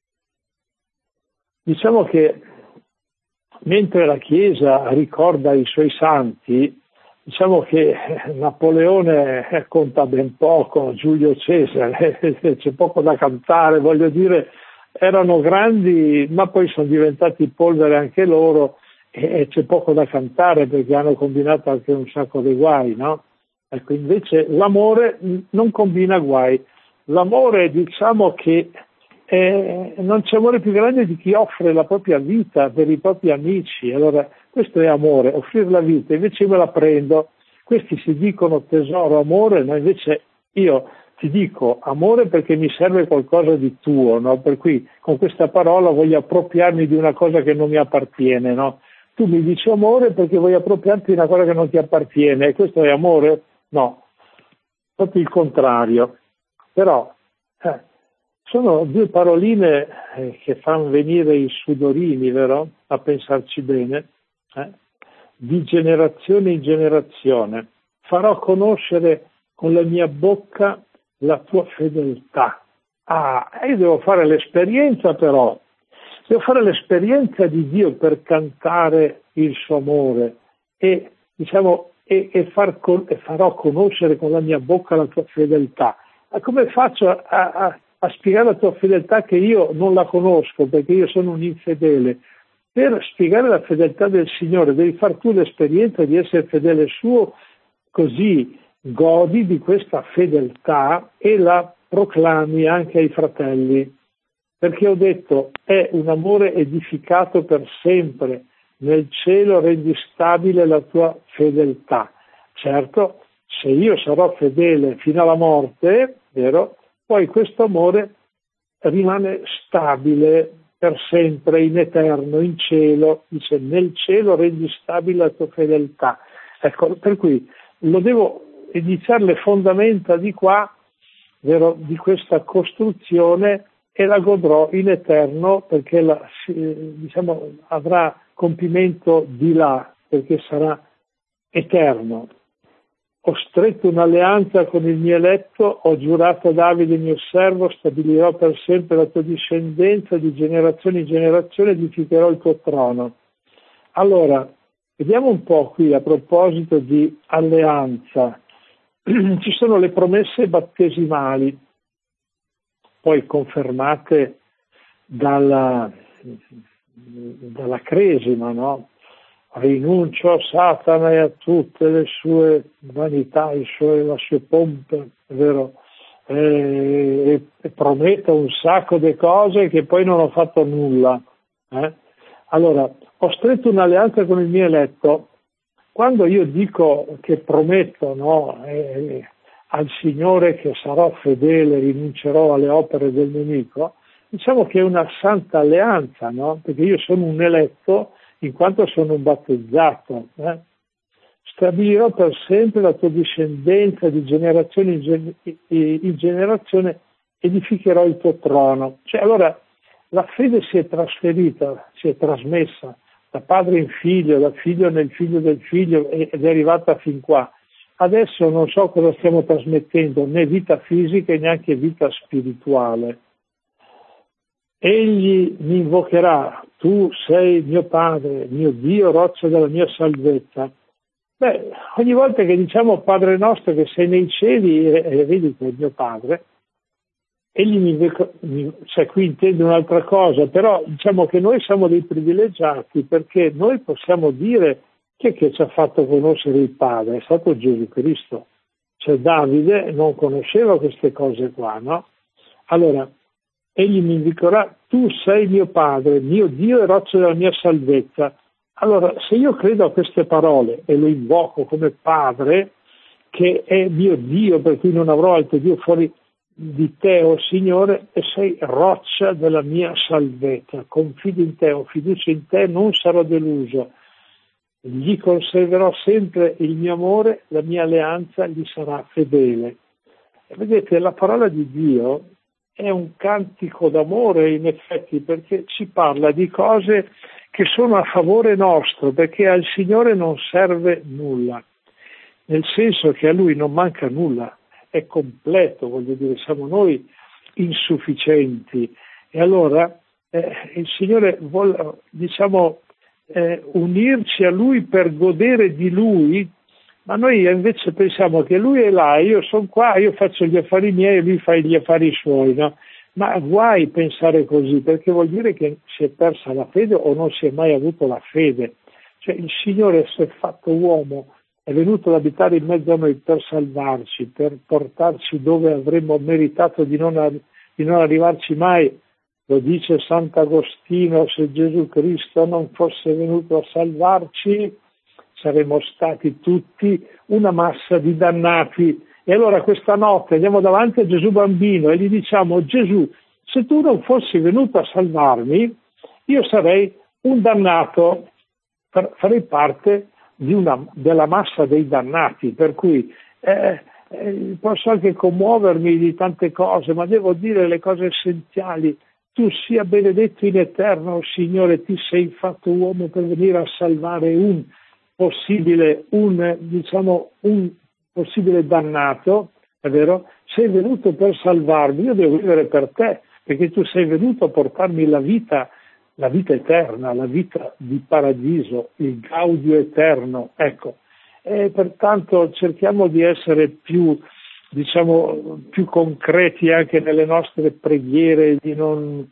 S1: Diciamo che mentre la Chiesa ricorda i suoi santi, diciamo che Napoleone conta ben poco, Giulio Cesare, c'è poco da cantare, voglio dire, erano grandi, ma poi sono diventati polvere anche loro e c'è poco da cantare perché hanno combinato anche un sacco di guai, no? Ecco, invece l'amore non combina guai. L'amore, diciamo che eh, non c'è amore più grande di chi offre la propria vita per i propri amici. Allora, questo è amore, offrire la vita, invece io me la prendo. Questi si dicono tesoro, amore, no? Invece io ti dico amore perché mi serve qualcosa di tuo, no? Per cui con questa parola voglio appropriarmi di una cosa che non mi appartiene, no? Tu mi dici amore perché vuoi appropriarti di una cosa che non ti appartiene, e questo è amore? No, proprio il contrario. Però eh, sono due paroline eh, che fanno venire i sudorini, vero? A pensarci bene. Eh? Di generazione in generazione farò conoscere con la mia bocca la tua fedeltà. Ah, io devo fare l'esperienza però, devo fare l'esperienza di Dio per cantare il suo amore e, diciamo, e, e, far con, e farò conoscere con la mia bocca la tua fedeltà. Ma come faccio a, a, a spiegare la tua fedeltà che io non la conosco perché io sono un infedele? Per spiegare la fedeltà del Signore devi far tu l'esperienza di essere fedele suo, così godi di questa fedeltà e la proclami anche ai fratelli. Perché ho detto, è un amore edificato per sempre, nel cielo rendi stabile la tua fedeltà. Certo, se io sarò fedele fino alla morte, vero, poi questo amore rimane stabile per sempre, in eterno, in cielo. Dice, nel cielo rendi stabile la tua fedeltà. Ecco, per cui lo devo iniziare le fondamenta di qua, vero, di questa costruzione, e la godrò in eterno, perché la, diciamo, avrà compimento di là, perché sarà eterno. Ho stretto un'alleanza con il mio eletto, ho giurato a Davide mio servo, stabilirò per sempre la tua discendenza, di generazione in generazione edificherò il tuo trono. Allora, vediamo un po' qui a proposito di alleanza. Ci sono le promesse battesimali, poi confermate dalla, dalla Cresima, no? Rinuncio a Satana e a tutte le sue vanità, i suoi, la sue pompe, è vero? E, e prometto un sacco di cose che poi non ho fatto nulla. Eh? Allora, ho stretto un'alleanza con il mio eletto. Quando io dico che prometto, no, eh, al Signore che sarò fedele, rinuncerò alle opere del nemico, diciamo che è una santa alleanza, no? Perché io sono un eletto in quanto sono un battezzato. Eh? Stabilirò per sempre la tua discendenza di generazione in, gen- in generazione, edificherò il tuo trono. Cioè, allora, la fede si è trasferita, si è trasmessa da padre in figlio, da figlio nel figlio del figlio, ed è arrivata fin qua. Adesso non so cosa stiamo trasmettendo, né vita fisica e neanche vita spirituale. Egli mi invocherà, tu sei mio Padre, mio Dio, roccia della mia salvezza. Beh, ogni volta che diciamo Padre nostro che sei nei cieli, e, e vedi che è mio Padre, egli mi invocherà, cioè qui intende un'altra cosa, però diciamo che noi siamo dei privilegiati perché noi possiamo dire chi è che ci ha fatto conoscere il Padre, è stato Gesù Cristo. Cioè Davide non conosceva queste cose qua, no? Allora, egli mi invocherà, tu sei mio Padre, mio Dio e roccia della mia salvezza. Allora, se io credo a queste parole e lo invoco come Padre, che è mio Dio, per cui non avrò altro Dio fuori di te, o oh Signore, e sei roccia della mia salvezza, confido in te, ho fiducia in te, non sarò deluso. Gli conserverò sempre il mio amore, la mia alleanza gli sarà fedele. E vedete, la parola di Dio è un cantico d'amore in effetti, perché ci parla di cose che sono a favore nostro, perché al Signore non serve nulla, nel senso che a Lui non manca nulla, è completo, voglio dire, siamo noi insufficienti. E allora eh, il Signore vuole, diciamo, eh, unirci a Lui per godere di Lui, ma noi invece pensiamo che Lui è là, io sono qua, io faccio gli affari miei e Lui fa gli affari suoi, no? Ma guai pensare così, perché vuol dire che si è persa la fede o non si è mai avuto la fede. Cioè il Signore si è fatto uomo, è venuto ad abitare in mezzo a noi per salvarci, per portarci dove avremmo meritato di non, di non arrivarci mai. Lo dice Sant'Agostino, se Gesù Cristo non fosse venuto a salvarci, saremmo stati tutti una massa di dannati. E allora questa notte andiamo davanti a Gesù bambino e gli diciamo: Gesù, se tu non fossi venuto a salvarmi, io sarei un dannato, farei parte di una, della massa dei dannati, per cui eh, eh, posso anche commuovermi di tante cose, ma devo dire le cose essenziali. Tu sia benedetto in eterno, Signore, ti sei fatto uomo per venire a salvare un possibile, un, diciamo, un possibile dannato, è vero? Sei venuto per salvarmi, io devo vivere per te, perché tu sei venuto a portarmi la vita, la vita eterna, la vita di paradiso, il gaudio eterno, ecco. E pertanto cerchiamo di essere più, diciamo, più concreti anche nelle nostre preghiere, di non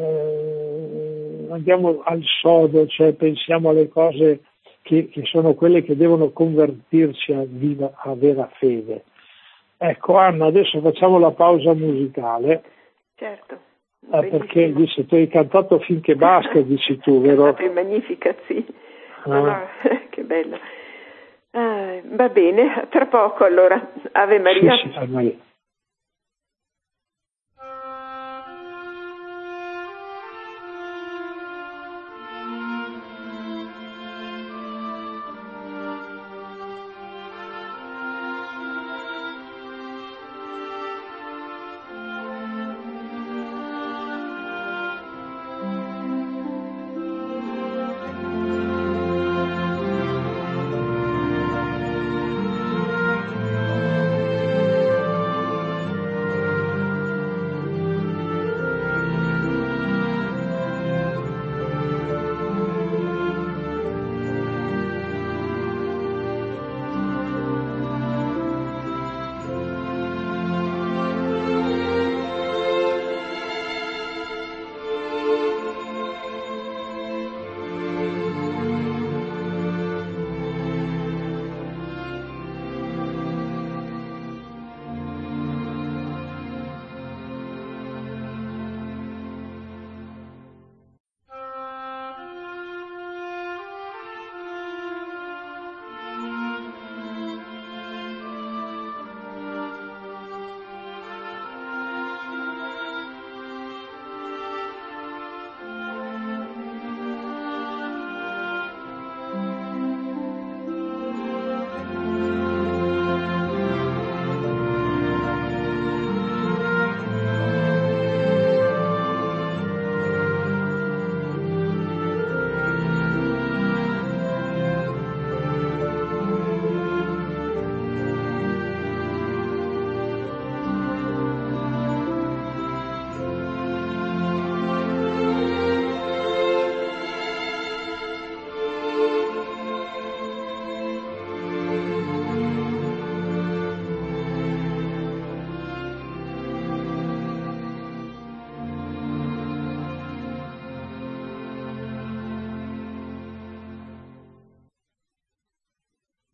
S1: eh, andiamo al sodo, cioè pensiamo alle cose che, che sono quelle che devono convertirci a, viva, a vera fede. Ecco Anna, adesso facciamo la pausa musicale.
S2: Certo.
S1: Ah, perché dice, tu hai cantato finché basta, dici tu, vero?
S2: È magnifica, sì. Ah. No, no, che bello. Ah, va bene, tra poco allora. Ave Maria.
S1: Sì, sì, Ave Maria.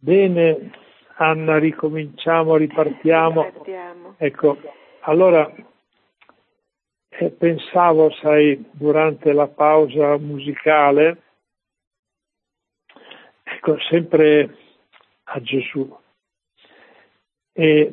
S1: Bene, Anna, ricominciamo, ripartiamo.
S2: Ripartiamo.
S1: Ecco, allora eh, pensavo, sai, durante la pausa musicale, ecco, sempre a Gesù. E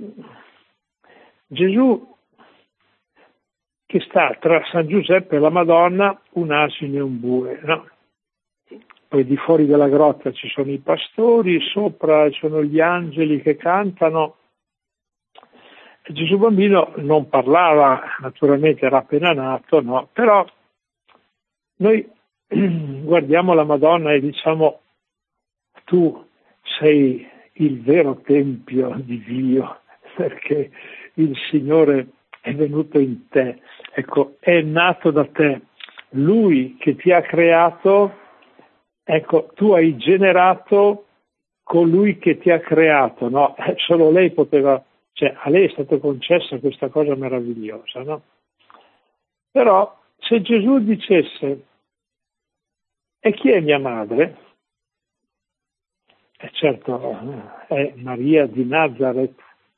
S1: Gesù che sta tra San Giuseppe e la Madonna, un asino e un bue, no? Poi di fuori della grotta ci sono i pastori, sopra ci sono gli angeli che cantano. Gesù bambino non parlava, naturalmente era appena nato, no? Però noi guardiamo la Madonna e diciamo: tu sei il vero tempio di Dio, perché il Signore è venuto in te, ecco, è nato da te. Lui che ti ha creato, ecco, tu hai generato colui che ti ha creato, no? Solo lei poteva, cioè a lei è stata concessa questa cosa meravigliosa, no? Però se Gesù dicesse: e chi è mia madre? E certo è Maria di Nazareth.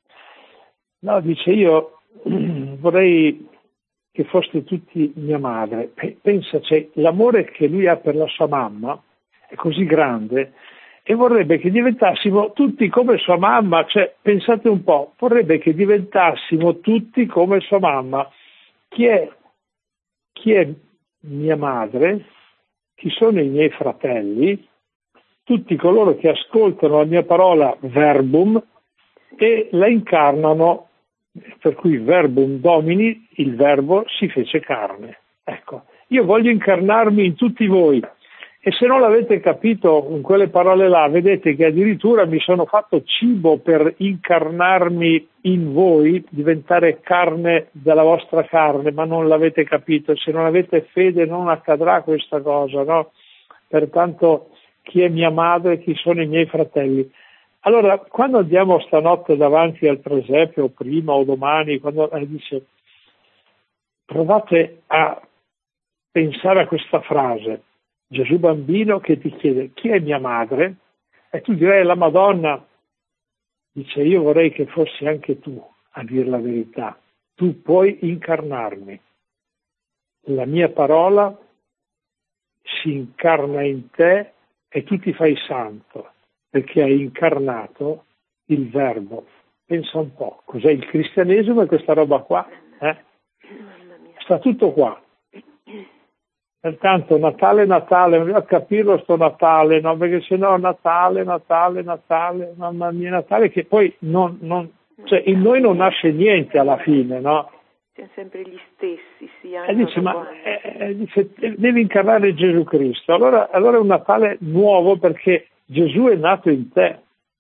S1: No, dice: io vorrei che foste tutti mia madre. Pensa, cioè, l'amore che lui ha per la sua mamma è così grande e vorrebbe che diventassimo tutti come sua mamma. Cioè, pensate un po', vorrebbe che diventassimo tutti come sua mamma. Chi è, chi è mia madre? Chi sono i miei fratelli? Tutti coloro che ascoltano la mia parola verbum e la incarnano, per cui verbum domini, il verbo si fece carne. Ecco, io voglio incarnarmi in tutti voi. E se non l'avete capito in quelle parole là, vedete che addirittura mi sono fatto cibo per incarnarmi in voi, diventare carne della vostra carne, ma non l'avete capito. Se non avete fede non accadrà questa cosa, no? Pertanto chi è mia madre, chi sono i miei fratelli. Allora, quando andiamo stanotte davanti al presepio, o prima o domani, quando eh, dice, provate a pensare a questa frase: Gesù bambino che ti chiede chi è mia madre, e tu direi la Madonna. Dice: io vorrei che fossi anche tu a dire la verità, tu puoi incarnarmi, la mia parola si incarna in te e tu ti fai santo perché hai incarnato il verbo. Pensa un po', cos'è il cristianesimo e questa roba qua? Eh? Sta tutto qua. Pertanto Natale, Natale, non devo capirlo sto Natale, no? Perché sennò Natale, Natale, Natale, mamma mia, Natale, che poi non, non, cioè in noi non nasce niente alla fine, no?
S2: Siamo sempre gli stessi, sì.
S1: E dice, ma eh, dice, devi incarnare Gesù Cristo. Allora, allora è un Natale nuovo perché Gesù è nato in te.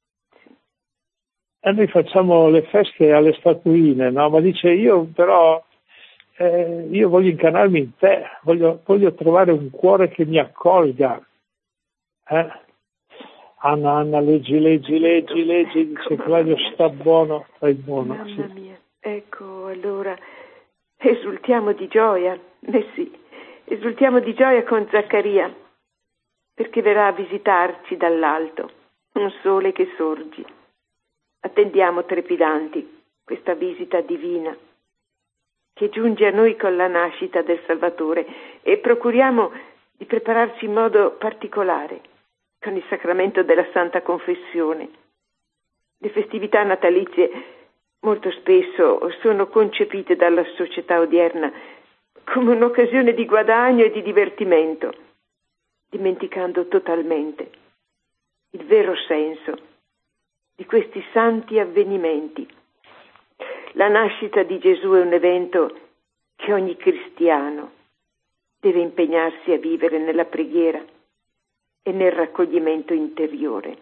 S1: E noi facciamo le feste alle statuine, no? Ma dice, io però... Eh, io voglio incarnarmi in te, voglio, voglio trovare un cuore che mi accolga. Eh? Anna, Anna, leggi, leggi, leggi, leggi, dice Claudio, sta buono, stai buono.
S2: Mamma
S1: sì.
S2: mia, ecco, allora esultiamo di gioia, eh sì, esultiamo di gioia con Zaccaria, perché verrà a visitarci dall'alto, un sole che sorge. Attendiamo trepidanti questa visita divina che giunge a noi con la nascita del Salvatore, e procuriamo di prepararci in modo particolare con il sacramento della Santa Confessione. Le festività natalizie molto spesso sono concepite dalla società odierna come un'occasione di guadagno e di divertimento, dimenticando totalmente il vero senso di questi santi avvenimenti. La nascita di Gesù è un evento che ogni cristiano deve impegnarsi a vivere nella preghiera e nel raccoglimento interiore.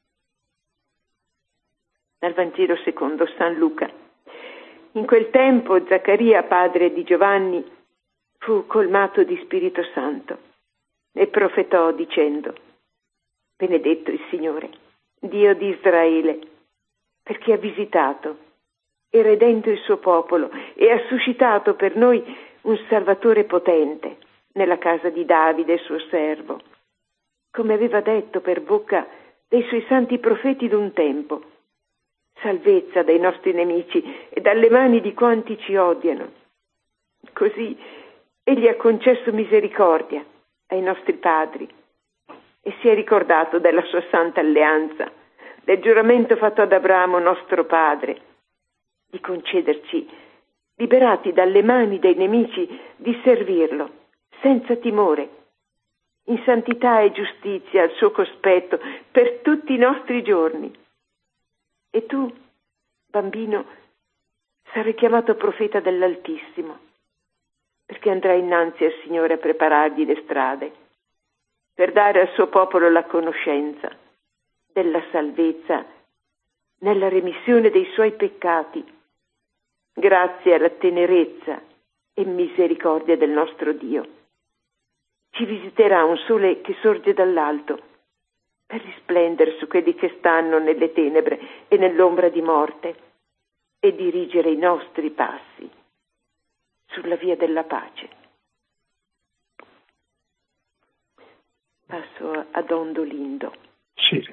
S2: Dal Vangelo secondo San Luca. In quel tempo Zaccaria, padre di Giovanni, fu colmato di Spirito Santo e profetò dicendo: benedetto il Signore, Dio di Israele, perché ha visitato e redento il suo popolo e ha suscitato per noi un Salvatore potente nella casa di Davide, suo servo, come aveva detto per bocca dei suoi santi profeti d'un tempo, salvezza dai nostri nemici e dalle mani di quanti ci odiano. Così egli ha concesso misericordia ai nostri padri e si è ricordato della sua santa alleanza, del giuramento fatto ad Abramo nostro padre, di concederci, liberati dalle mani dei nemici, di servirlo senza timore, in santità e giustizia al suo cospetto per tutti i nostri giorni. E tu, bambino, sarai chiamato profeta dell'Altissimo, perché andrai innanzi al Signore a preparargli le strade, per dare al suo popolo la conoscenza della salvezza nella remissione dei suoi peccati, grazie alla tenerezza e misericordia del nostro Dio. Ci visiterà un sole che sorge dall'alto, per risplendere su quelli che stanno nelle tenebre e nell'ombra di morte e dirigere i nostri passi sulla via della pace. Passo a Don Dolindo.
S1: Sì.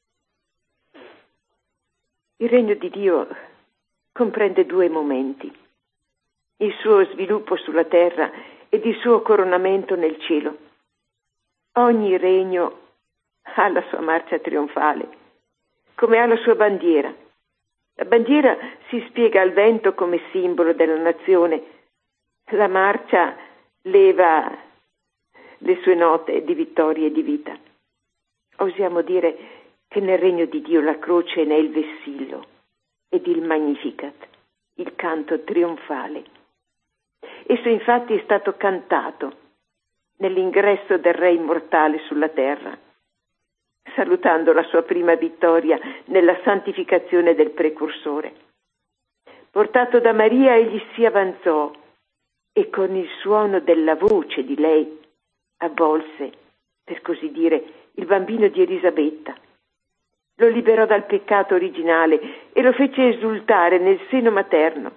S2: Il regno di Dio comprende due momenti: il suo sviluppo sulla terra ed il suo coronamento nel cielo. Ogni regno ha la sua marcia trionfale, come ha la sua bandiera. La bandiera si spiega al vento come simbolo della nazione. La marcia leva le sue note di vittoria e di vita. Osiamo dire che nel regno di Dio la croce ne è il vessillo ed il Magnificat, il canto trionfale. Esso infatti è stato cantato nell'ingresso del Re immortale sulla terra, salutando la sua prima vittoria nella santificazione del precursore. Portato da Maria, egli si avanzò e con il suono della voce di lei avvolse, per così dire, il bambino di Elisabetta. Lo liberò dal peccato originale e lo fece esultare nel seno materno.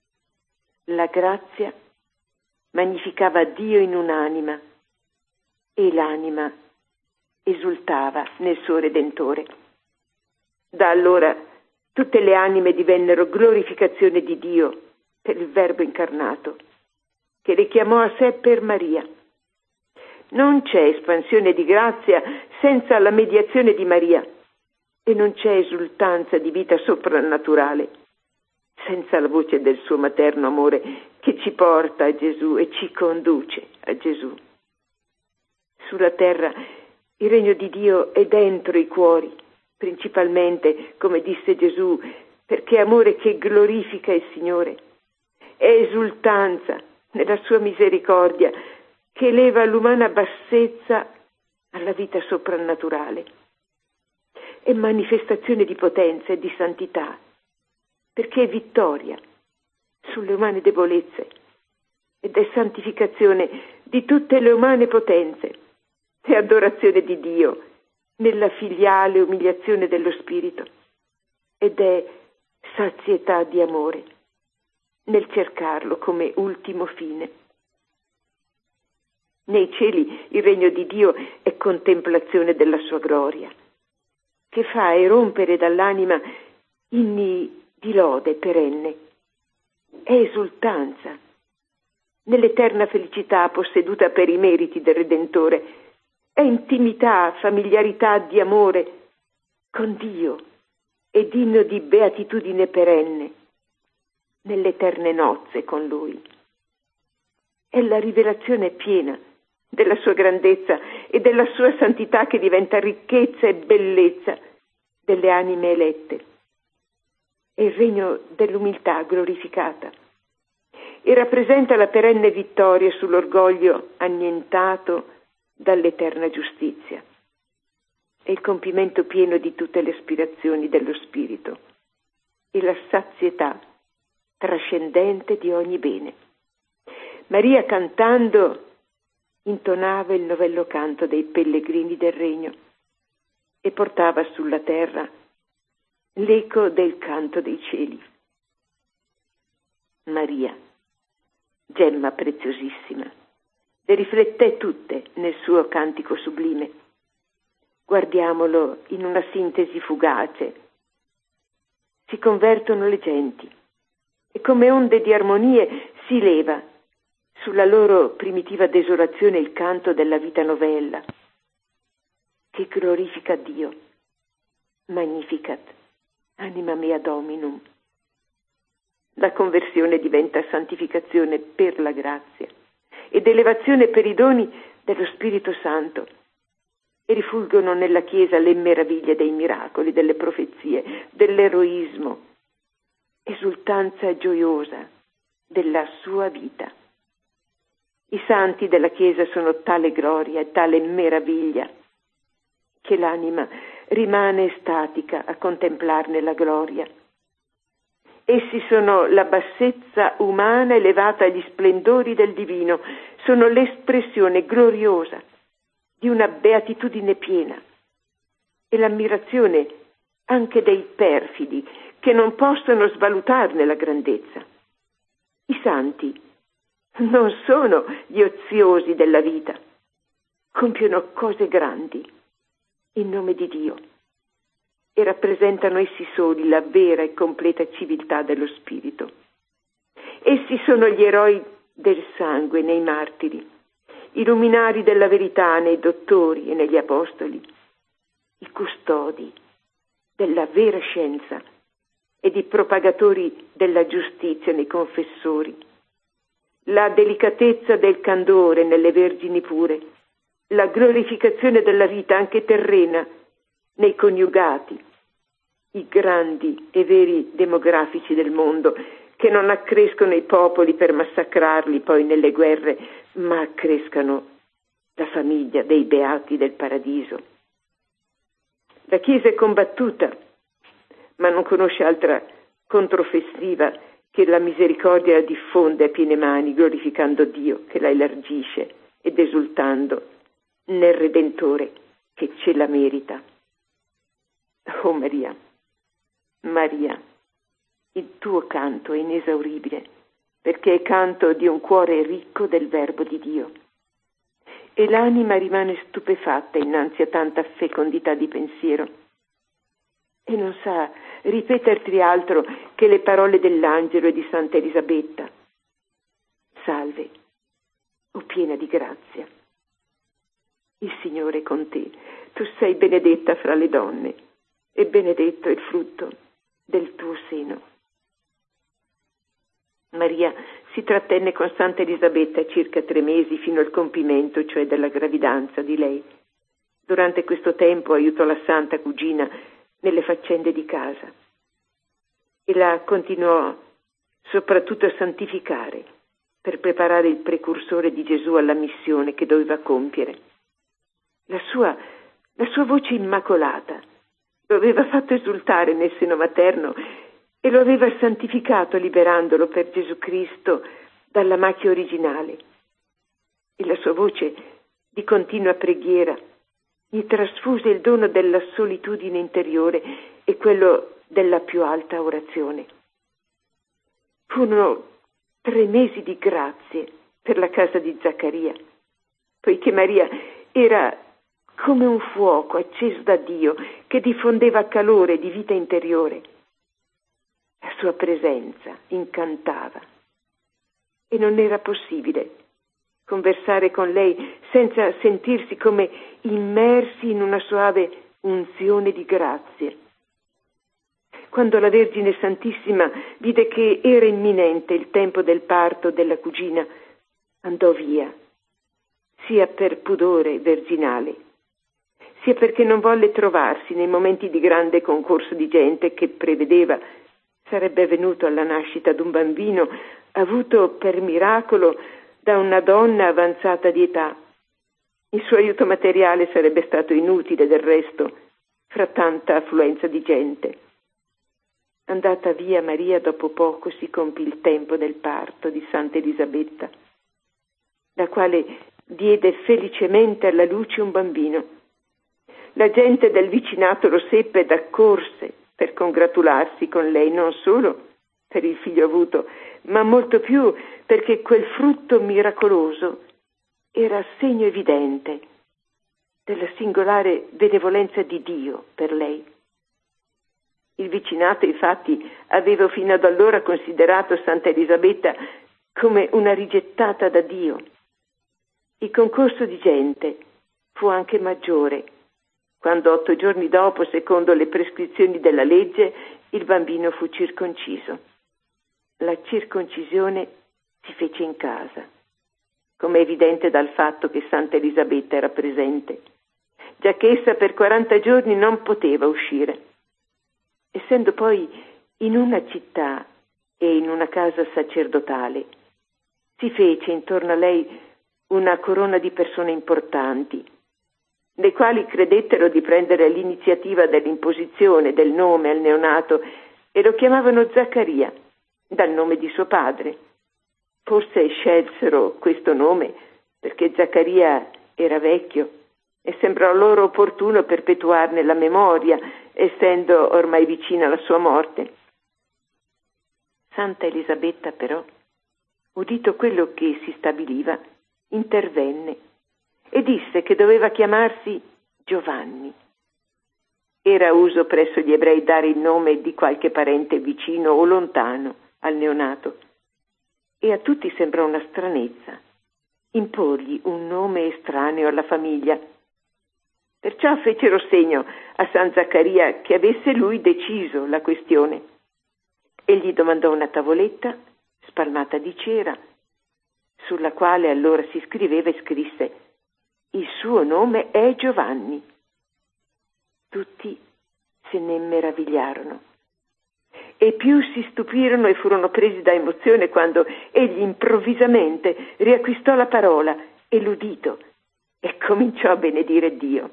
S2: La grazia magnificava Dio in un'anima e l'anima esultava nel suo Redentore. Da allora tutte le anime divennero glorificazione di Dio per il Verbo incarnato, che le chiamò a sé per Maria. Non c'è espansione di grazia senza la mediazione di Maria e non c'è esultanza di vita soprannaturale senza la voce del suo materno amore che ci porta a Gesù e ci conduce a Gesù. Sulla terra il regno di Dio è dentro i cuori, principalmente, come disse Gesù, perché è amore che glorifica il Signore. È esultanza nella sua misericordia che eleva l'umana bassezza alla vita soprannaturale. È manifestazione di potenza e di santità, perché è vittoria sulle umane debolezze ed è santificazione di tutte le umane potenze. È adorazione di Dio nella filiale umiliazione dello Spirito ed è sazietà di amore nel cercarlo come ultimo fine. Nei cieli il regno di Dio è contemplazione della sua gloria, che fa erompere dall'anima inni di lode perenne. È esultanza nell'eterna felicità posseduta per i meriti del Redentore. È intimità, familiarità di amore con Dio ed inno di beatitudine perenne nelle eterne nozze con Lui. È la rivelazione piena della sua grandezza e della sua santità che diventa ricchezza e bellezza delle anime elette. È il regno dell'umiltà glorificata e rappresenta la perenne vittoria sull'orgoglio annientato dall'eterna giustizia. È il compimento pieno di tutte le aspirazioni dello spirito e la sazietà trascendente di ogni bene. Maria, cantando, intonava il novello canto dei pellegrini del regno e portava sulla terra l'eco del canto dei cieli. Maria, gemma preziosissima, le rifletté tutte nel suo cantico sublime. Guardiamolo in una sintesi fugace. Si convertono le genti e come onde di armonie si leva sulla loro primitiva desolazione il canto della vita novella che glorifica Dio. Magnificat, anima mea Dominum. La conversione diventa santificazione per la grazia ed elevazione per i doni dello Spirito Santo e rifulgono nella Chiesa le meraviglie dei miracoli, delle profezie, dell'eroismo, esultanza gioiosa della sua vita. I santi della Chiesa sono tale gloria e tale meraviglia che l'anima rimane statica a contemplarne la gloria. Essi sono la bassezza umana elevata agli splendori del divino, sono l'espressione gloriosa di una beatitudine piena e l'ammirazione anche dei perfidi che non possono svalutarne la grandezza. I santi non sono gli oziosi della vita, compiono cose grandi in nome di Dio e rappresentano essi soli la vera e completa civiltà dello Spirito. Essi sono gli eroi del sangue nei martiri, i luminari della verità nei dottori e negli apostoli, i custodi della vera scienza ed i propagatori della giustizia nei confessori, la delicatezza del candore nelle vergini pure, la glorificazione della vita anche terrena nei coniugati, i grandi e veri demografici del mondo che non accrescono i popoli per massacrarli poi nelle guerre, ma accrescano la famiglia dei beati del paradiso. La Chiesa è combattuta, ma non conosce altra controffensiva che la misericordia la diffonde a piene mani, glorificando Dio che la elargisce ed esultando nel Redentore che ce la merita. Oh Maria, Maria, il tuo canto è inesauribile, perché è canto di un cuore ricco del Verbo di Dio. E l'anima rimane stupefatta innanzi a tanta fecondità di pensiero e non sa ripeterti altro che le parole dell'angelo e di Santa Elisabetta. Salve, o piena di grazia. Il Signore è con te, tu sei benedetta fra le donne e benedetto è il frutto del tuo seno. Maria si trattenne con Santa Elisabetta circa tre mesi fino al compimento, cioè della gravidanza di lei. Durante questo tempo aiutò la santa cugina nelle faccende di casa e la continuò soprattutto a santificare per preparare il precursore di Gesù alla missione che doveva compiere. La sua, la sua voce immacolata lo aveva fatto esultare nel seno materno e lo aveva santificato liberandolo per Gesù Cristo dalla macchia originale. E la sua voce di continua preghiera gli trasfuse il dono della solitudine interiore e quello della più alta orazione. Furono tre mesi di grazie per la casa di Zaccaria, poiché Maria era come un fuoco acceso da Dio che diffondeva calore di vita interiore. La sua presenza incantava e non era possibile conversare con lei senza sentirsi come immersi in una suave unzione di grazie. Quando la Vergine Santissima vide che era imminente il tempo del parto della cugina, andò via, sia per pudore virginale, sia perché non volle trovarsi nei momenti di grande concorso di gente che prevedeva sarebbe avvenuto alla nascita d'un bambino avuto per miracolo da una donna avanzata di età. Il suo aiuto materiale sarebbe stato inutile del resto, fra tanta affluenza di gente. Andata via Maria, dopo poco si compì il tempo del parto di Santa Elisabetta, la quale diede felicemente alla luce un bambino. La gente del vicinato lo seppe ed accorse per congratularsi con lei, non solo per il figlio avuto, ma molto più perché quel frutto miracoloso era segno evidente della singolare benevolenza di Dio per lei. Il vicinato, infatti, aveva fino ad allora considerato Santa Elisabetta come una rigettata da Dio. Il concorso di gente fu anche maggiore, quando otto giorni dopo, secondo le prescrizioni della legge, il bambino fu circonciso. La circoncisione si fece in casa, come è evidente dal fatto che Santa Elisabetta era presente, giacché essa per quaranta giorni non poteva uscire. Essendo poi in una città e in una casa sacerdotale, si fece intorno a lei una corona di persone importanti, le quali credettero di prendere l'iniziativa dell'imposizione del nome al neonato e lo chiamavano Zaccaria, dal nome di suo padre. Forse scelsero questo nome perché Zaccaria era vecchio e sembrò loro opportuno perpetuarne la memoria, essendo ormai vicina la sua morte. Santa Elisabetta, però, udito quello che si stabiliva, intervenne e disse che doveva chiamarsi Giovanni. Era uso presso gli ebrei dare il nome di qualche parente vicino o lontano al neonato, e a tutti sembrò una stranezza imporgli un nome estraneo alla famiglia. Perciò fecero segno a San Zaccaria che avesse lui deciso la questione. Egli domandò una tavoletta spalmata di cera, sulla quale allora si scriveva e scrisse: il suo nome è Giovanni. Tutti se ne meravigliarono e più si stupirono e furono presi da emozione quando egli improvvisamente riacquistò la parola e l'udito e cominciò a benedire Dio.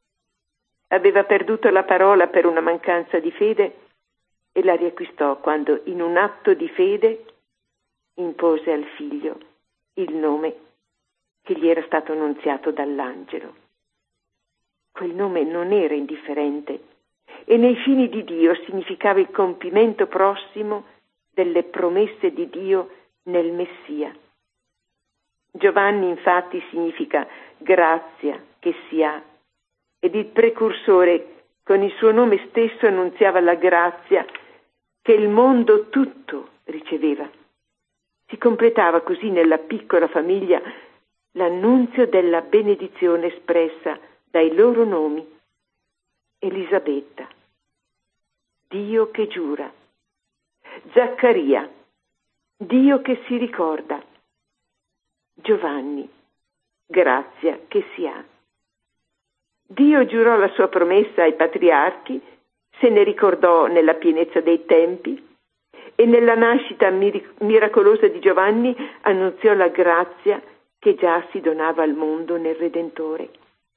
S2: Aveva perduto la parola per una mancanza di fede e la riacquistò quando, in un atto di fede, impose al figlio il nome che gli era stato annunziato dall'angelo. Quel nome non era indifferente e nei fini di Dio significava il compimento prossimo delle promesse di Dio nel Messia. Giovanni infatti significa grazia che si ha, ed il precursore con il suo nome stesso annunziava la grazia che il mondo tutto riceveva. Si completava così nella piccola famiglia l'annunzio della benedizione espressa dai loro nomi: Elisabetta, Dio che giura; Zaccaria, Dio che si ricorda; Giovanni, grazia che si ha. Dio giurò la sua promessa ai patriarchi, se ne ricordò nella pienezza dei tempi e nella nascita mir- miracolosa di Giovanni annunziò la grazia che già si donava al mondo nel Redentore.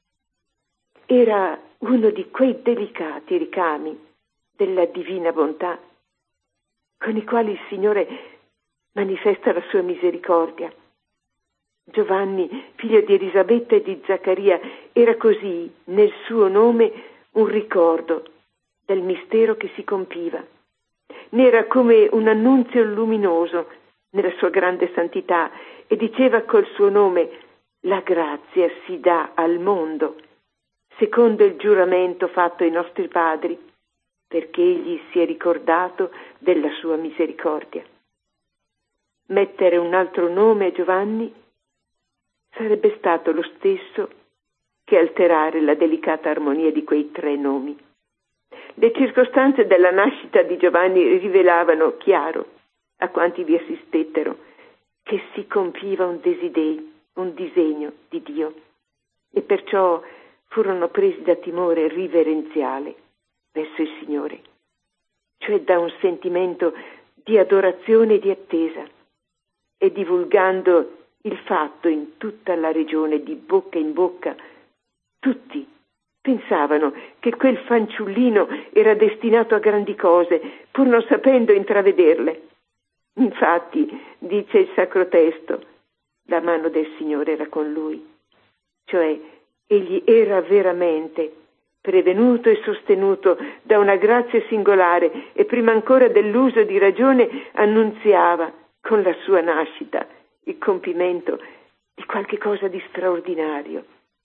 S2: Era uno di quei delicati ricami della divina bontà con i quali il Signore manifesta la sua misericordia. Giovanni, figlio di Elisabetta e di Zaccaria, era così nel suo nome un ricordo del mistero che si compiva. Ne era come un annunzio luminoso nella sua grande santità e diceva col suo nome: la grazia si dà al mondo, secondo il giuramento fatto ai nostri padri, perché egli si è ricordato della sua misericordia. Mettere un altro nome a Giovanni sarebbe stato lo stesso che alterare la delicata armonia di quei tre nomi. Le circostanze della nascita di Giovanni rivelavano chiaro a quanti vi assistettero che si compiva un desiderio, un disegno di Dio, e perciò furono presi da timore riverenziale verso il Signore, cioè da un sentimento di adorazione e di attesa, e divulgando il fatto in tutta la regione di bocca in bocca, tutti pensavano che quel fanciullino era destinato a grandi cose, pur non sapendo intravederle. Infatti, dice il Sacro Testo, la mano del Signore era con lui, cioè egli era veramente prevenuto e sostenuto da una grazia singolare e prima ancora dell'uso di ragione annunziava con la sua nascita il compimento di qualche cosa di straordinario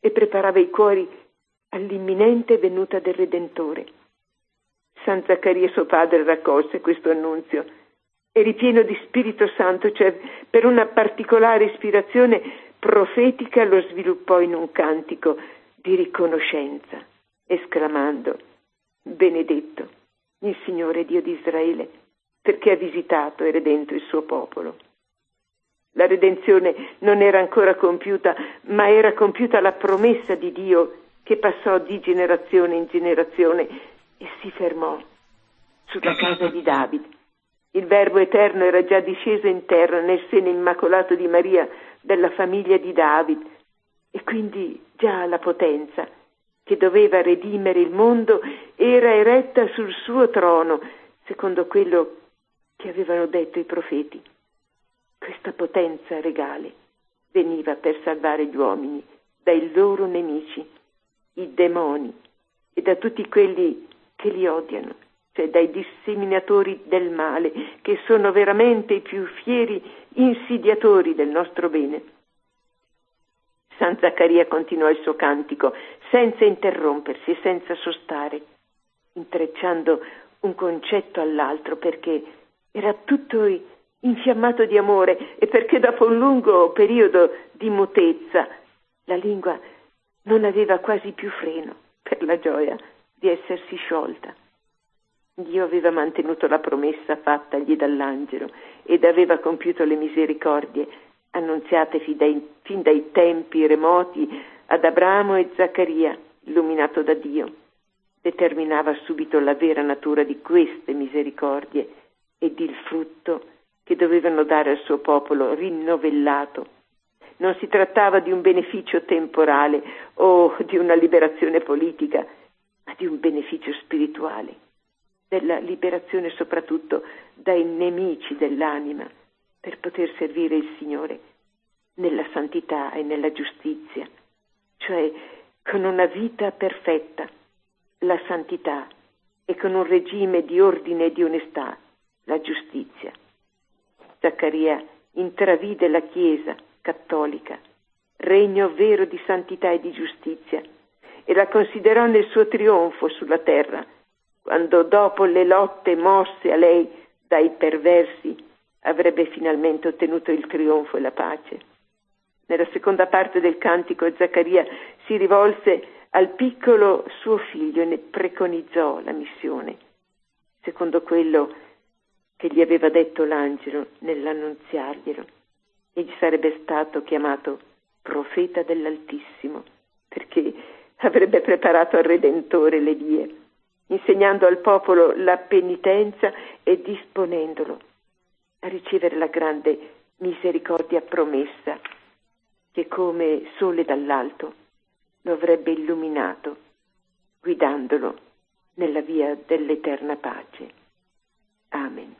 S2: e preparava i cuori all'imminente venuta del Redentore. San Zaccaria suo padre raccolse questo annunzio e ripieno di Spirito Santo, cioè per una particolare ispirazione profetica, lo sviluppò in un cantico di riconoscenza, esclamando: benedetto il Signore Dio di Israele, perché ha visitato e redento il suo popolo. La redenzione non era ancora compiuta, ma era compiuta la promessa di Dio che passò di generazione in generazione e si fermò sulla casa di Davide. Il Verbo Eterno era già disceso in terra nel seno immacolato di Maria della famiglia di Davide, e quindi già la potenza che doveva redimere il mondo era eretta sul suo trono, secondo quello che avevano detto i profeti. Questa potenza regale veniva per salvare gli uomini dai loro nemici, i demoni, e da tutti quelli che li odiano, cioè dai disseminatori del male, che sono veramente i più fieri insidiatori del nostro bene. San Zaccaria continuò il suo cantico senza interrompersi e senza sostare, intrecciando un concetto all'altro, perché era tutto infiammato di amore e perché dopo un lungo periodo di mutezza la lingua non aveva quasi più freno per la gioia di essersi sciolta. Dio aveva mantenuto la promessa fattagli dall'angelo ed aveva compiuto le misericordie annunziate fin dai, fin dai tempi remoti ad Abramo e Zaccaria, illuminato da Dio. Determinava subito la vera natura di queste misericordie ed il frutto che dovevano dare al suo popolo rinnovellato. Non si trattava di un beneficio temporale o di una liberazione politica, ma di un beneficio spirituale, della liberazione soprattutto dai nemici dell'anima, per poter servire il Signore nella santità e nella giustizia, cioè con una vita perfetta, la santità, e con un regime di ordine e di onestà, la giustizia. Zaccaria intravide la Chiesa cattolica, regno vero di santità e di giustizia, e la considerò nel suo trionfo sulla terra, quando dopo le lotte mosse a lei dai perversi avrebbe finalmente ottenuto il trionfo e la pace. Nella seconda parte del cantico Zaccaria si rivolse al piccolo suo figlio e ne preconizzò la missione, secondo quello che gli aveva detto l'angelo nell'annunziarglielo. Egli sarebbe stato chiamato profeta dell'Altissimo, perché avrebbe preparato al Redentore le vie, insegnando al popolo la penitenza e disponendolo a ricevere la grande misericordia promessa, che come sole dall'alto lo avrebbe illuminato, guidandolo nella via dell'eterna pace. Amen.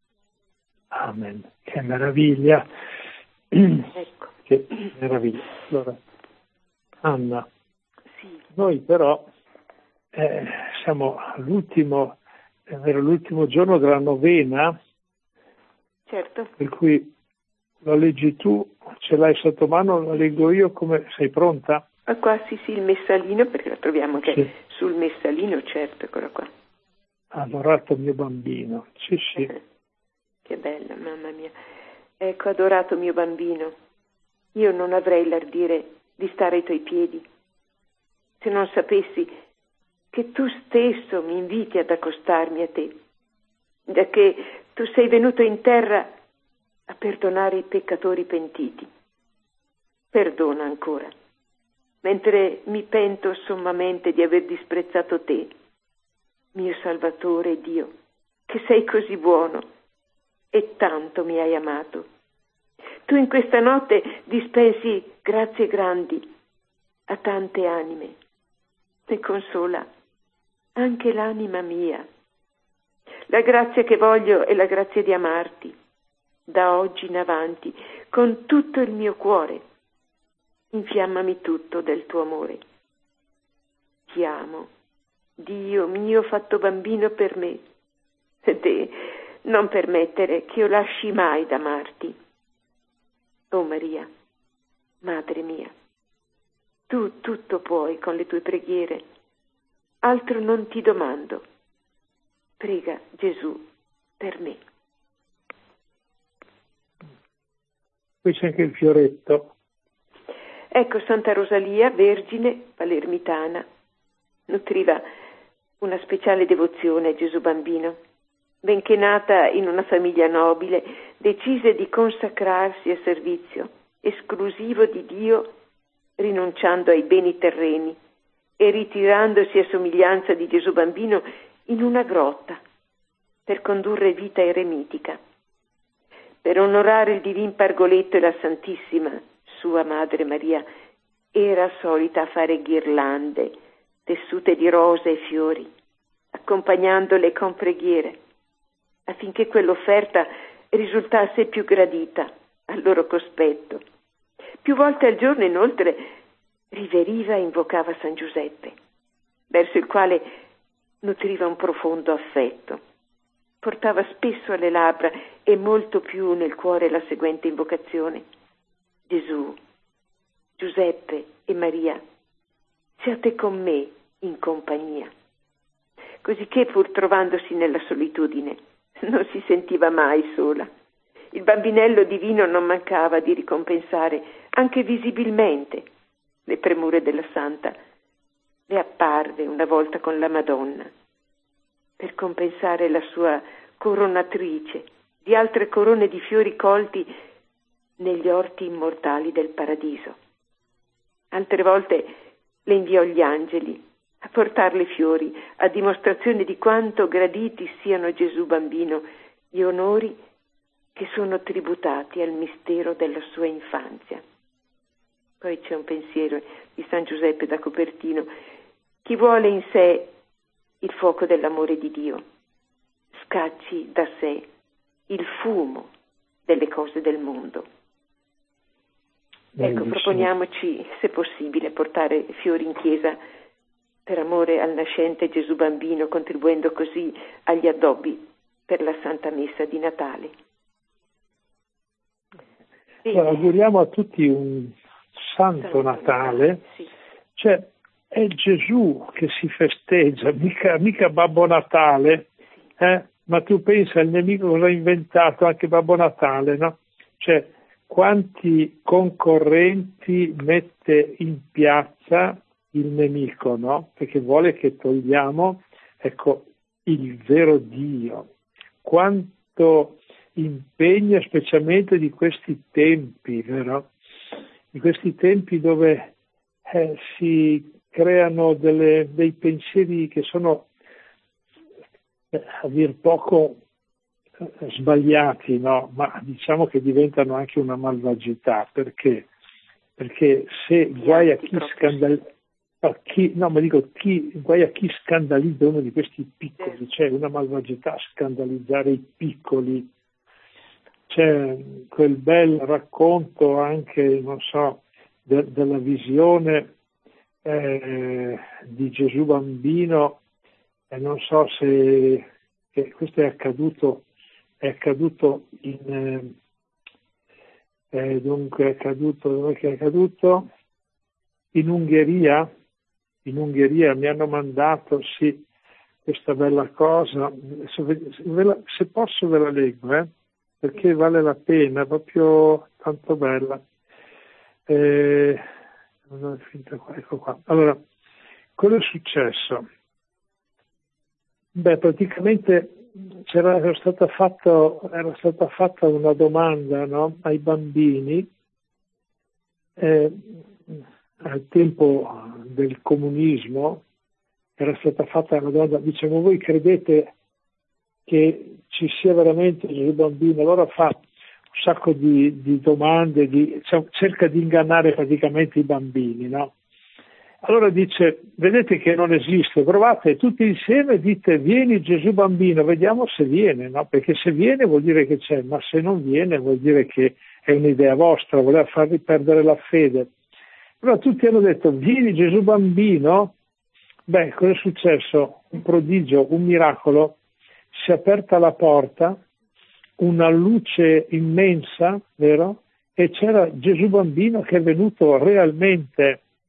S1: Amen. Che meraviglia.
S2: Ecco.
S1: Che meraviglia. Allora, Anna,
S2: Sì.
S1: noi però eh, siamo all'ultimo, è vero, l'ultimo giorno della novena.
S2: Certo.
S1: Per cui la leggi tu, ce l'hai sotto mano, la leggo io. Come sei pronta?
S2: Ah, qua sì sì, il messalino, perché la troviamo anche
S1: Sì.
S2: sul messalino, certo, eccola qua.
S1: Adorato mio bambino. Sì, sì.
S2: Che bella, mamma mia. Ecco, adorato mio bambino, io non avrei l'ardire di stare ai tuoi piedi se non sapessi che tu stesso mi inviti ad accostarmi a te, giacché tu sei venuto in terra a perdonare i peccatori pentiti. Perdona ancora, mentre mi pento sommamente di aver disprezzato te, mio Salvatore e Dio, che sei così buono e tanto mi hai amato. Tu in questa notte dispensi grazie grandi a tante anime e consola anche l'anima mia. La grazia che voglio è la grazia di amarti da oggi in avanti con tutto il mio cuore. Infiammami tutto del tuo amore. Ti amo, Dio mio fatto bambino per me, ed non permettere che io lasci mai d'amarti. O Maria, Madre mia, Tu tutto puoi con le tue preghiere. Altro non ti domando. Prega Gesù per me.
S1: Poi c'è anche il fioretto.
S2: Ecco Santa Rosalia, vergine palermitana, nutriva una speciale devozione a Gesù bambino. Benché nata in una famiglia nobile, decise di consacrarsi a servizio esclusivo di Dio, rinunciando ai beni terreni e ritirandosi a somiglianza di Gesù bambino in una grotta per condurre vita eremitica. Per onorare il divin Pargoletto e la Santissima, sua Madre Maria, era solita fare ghirlande tessute di rose e fiori, accompagnandole con preghiere, affinché quell'offerta risultasse più gradita al loro cospetto. Più volte al giorno, inoltre, riveriva e invocava San Giuseppe, verso il quale nutriva un profondo affetto. Portava spesso alle labbra e molto più nel cuore la seguente invocazione: Gesù, Giuseppe e Maria, siate con me in compagnia. Cosicché, pur trovandosi nella solitudine, non si sentiva mai sola. Il bambinello divino non mancava di ricompensare anche visibilmente le premure della santa. Le apparve una volta con la Madonna per compensare la sua coronatrice di altre corone di fiori colti negli orti immortali del paradiso. Altre volte le inviò gli angeli a portarle fiori, a dimostrazione di quanto graditi siano a Gesù bambino gli onori che sono tributati al mistero della sua infanzia. Poi c'è un pensiero di San Giuseppe da copertino: chi vuole in sé il fuoco dell'amore di Dio scacci da sé il fumo delle cose del mondo. Ecco, proponiamoci, se possibile, portare fiori in chiesa per amore al nascente Gesù bambino, contribuendo così agli addobbi per la Santa Messa di Natale.
S1: Allora, auguriamo a tutti un Santo, Santo Natale, Natale sì. Cioè è Gesù che si festeggia, mica, mica Babbo Natale, eh? Ma tu pensa, il nemico cosa ha inventato? Anche Babbo Natale, no? Cioè, quanti concorrenti mette in piazza il nemico, no? Perché vuole che togliamo, ecco, il vero Dio. Quanto impegno, specialmente di questi tempi, vero? Di questi tempi dove eh, si creano delle, dei pensieri che sono, eh, a dir poco, eh, sbagliati, no? Ma diciamo che diventano anche una malvagità. Perché? Perché se guai a chi scandalizza, no, chi, no, ma dico chi, guai a chi scandalizza uno di questi piccoli, c'è una malvagità scandalizzare i piccoli. C'è quel bel racconto anche, non so, de, della visione eh, di Gesù bambino, e non so se eh, questo è accaduto, è accaduto in eh, eh, dunque è accaduto, dove è accaduto? In Ungheria, in Ungheria mi hanno mandato, sì, questa bella cosa, se, se posso ve la leggo, eh? Perché vale la pena, proprio tanto bella. Eh, ecco qua. Allora, cosa è successo? Beh, praticamente c'era era stata fatta, era stata fatta una domanda, no, ai bambini eh, al tempo del comunismo. Era stata fatta una domanda, diciamo, voi credete che ci sia veramente Gesù bambino? Allora fa un sacco di, di domande, di, cioè, cerca di ingannare praticamente i bambini, no? Allora dice, vedete che non esiste, provate tutti insieme, dite vieni Gesù bambino, vediamo se viene, no? Perché se viene vuol dire che c'è, ma se non viene vuol dire che è un'idea vostra, voleva farvi perdere la fede. Allora tutti hanno detto vieni Gesù bambino. Beh, cosa è successo? Un prodigio, un miracolo. Si è aperta la porta, una luce immensa, vero? E c'era Gesù bambino che è venuto realmente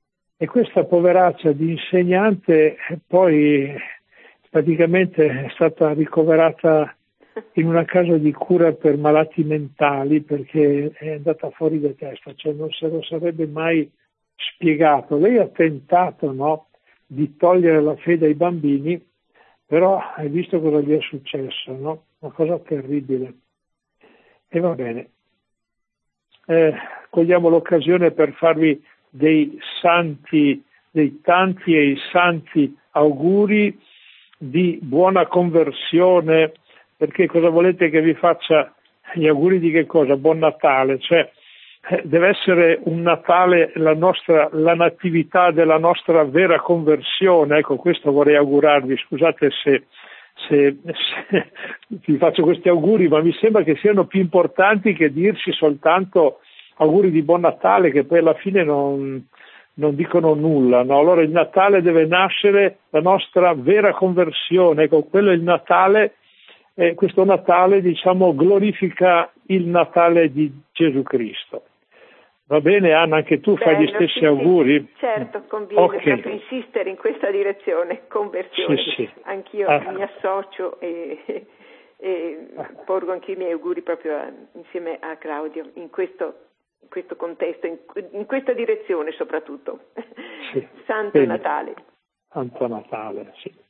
S1: E questa poveraccia di insegnante poi praticamente è stata ricoverata in una casa di cura per malati mentali perché è andata fuori di testa, cioè non se lo sarebbe mai spiegato. Lei ha tentato, no, di togliere la fede ai bambini, però hai visto cosa gli è successo, no? Una cosa terribile. E va bene. Eh, cogliamo l'occasione per farvi dei santi, dei tanti e i santi auguri di buona conversione, perché cosa volete che vi faccia gli auguri di che cosa? Buon Natale, cioè eh, deve essere un Natale la nostra, la natività della nostra vera conversione, ecco questo vorrei augurarvi, scusate se, se, se vi faccio questi auguri, ma mi sembra che siano più importanti che dirci soltanto auguri di buon Natale che poi alla fine non, non dicono nulla, no? Allora il Natale deve nascere la nostra vera conversione, ecco quello è il Natale, e questo Natale diciamo glorifica il Natale di Gesù Cristo. Va bene Anna, anche tu fai
S2: Bello,
S1: gli stessi
S2: sì,
S1: auguri?
S2: Sì, certo, conviene
S1: okay.
S2: proprio insistere in questa direzione, conversione,
S1: sì, sì.
S2: anch'io
S1: ah.
S2: mi associo e, e porgo anche i miei auguri proprio a, insieme a Claudio in questo in questo contesto, in, in questa direzione soprattutto.
S1: Sì.
S2: Santo
S1: Bene.
S2: Natale.
S1: Santo Natale, sì.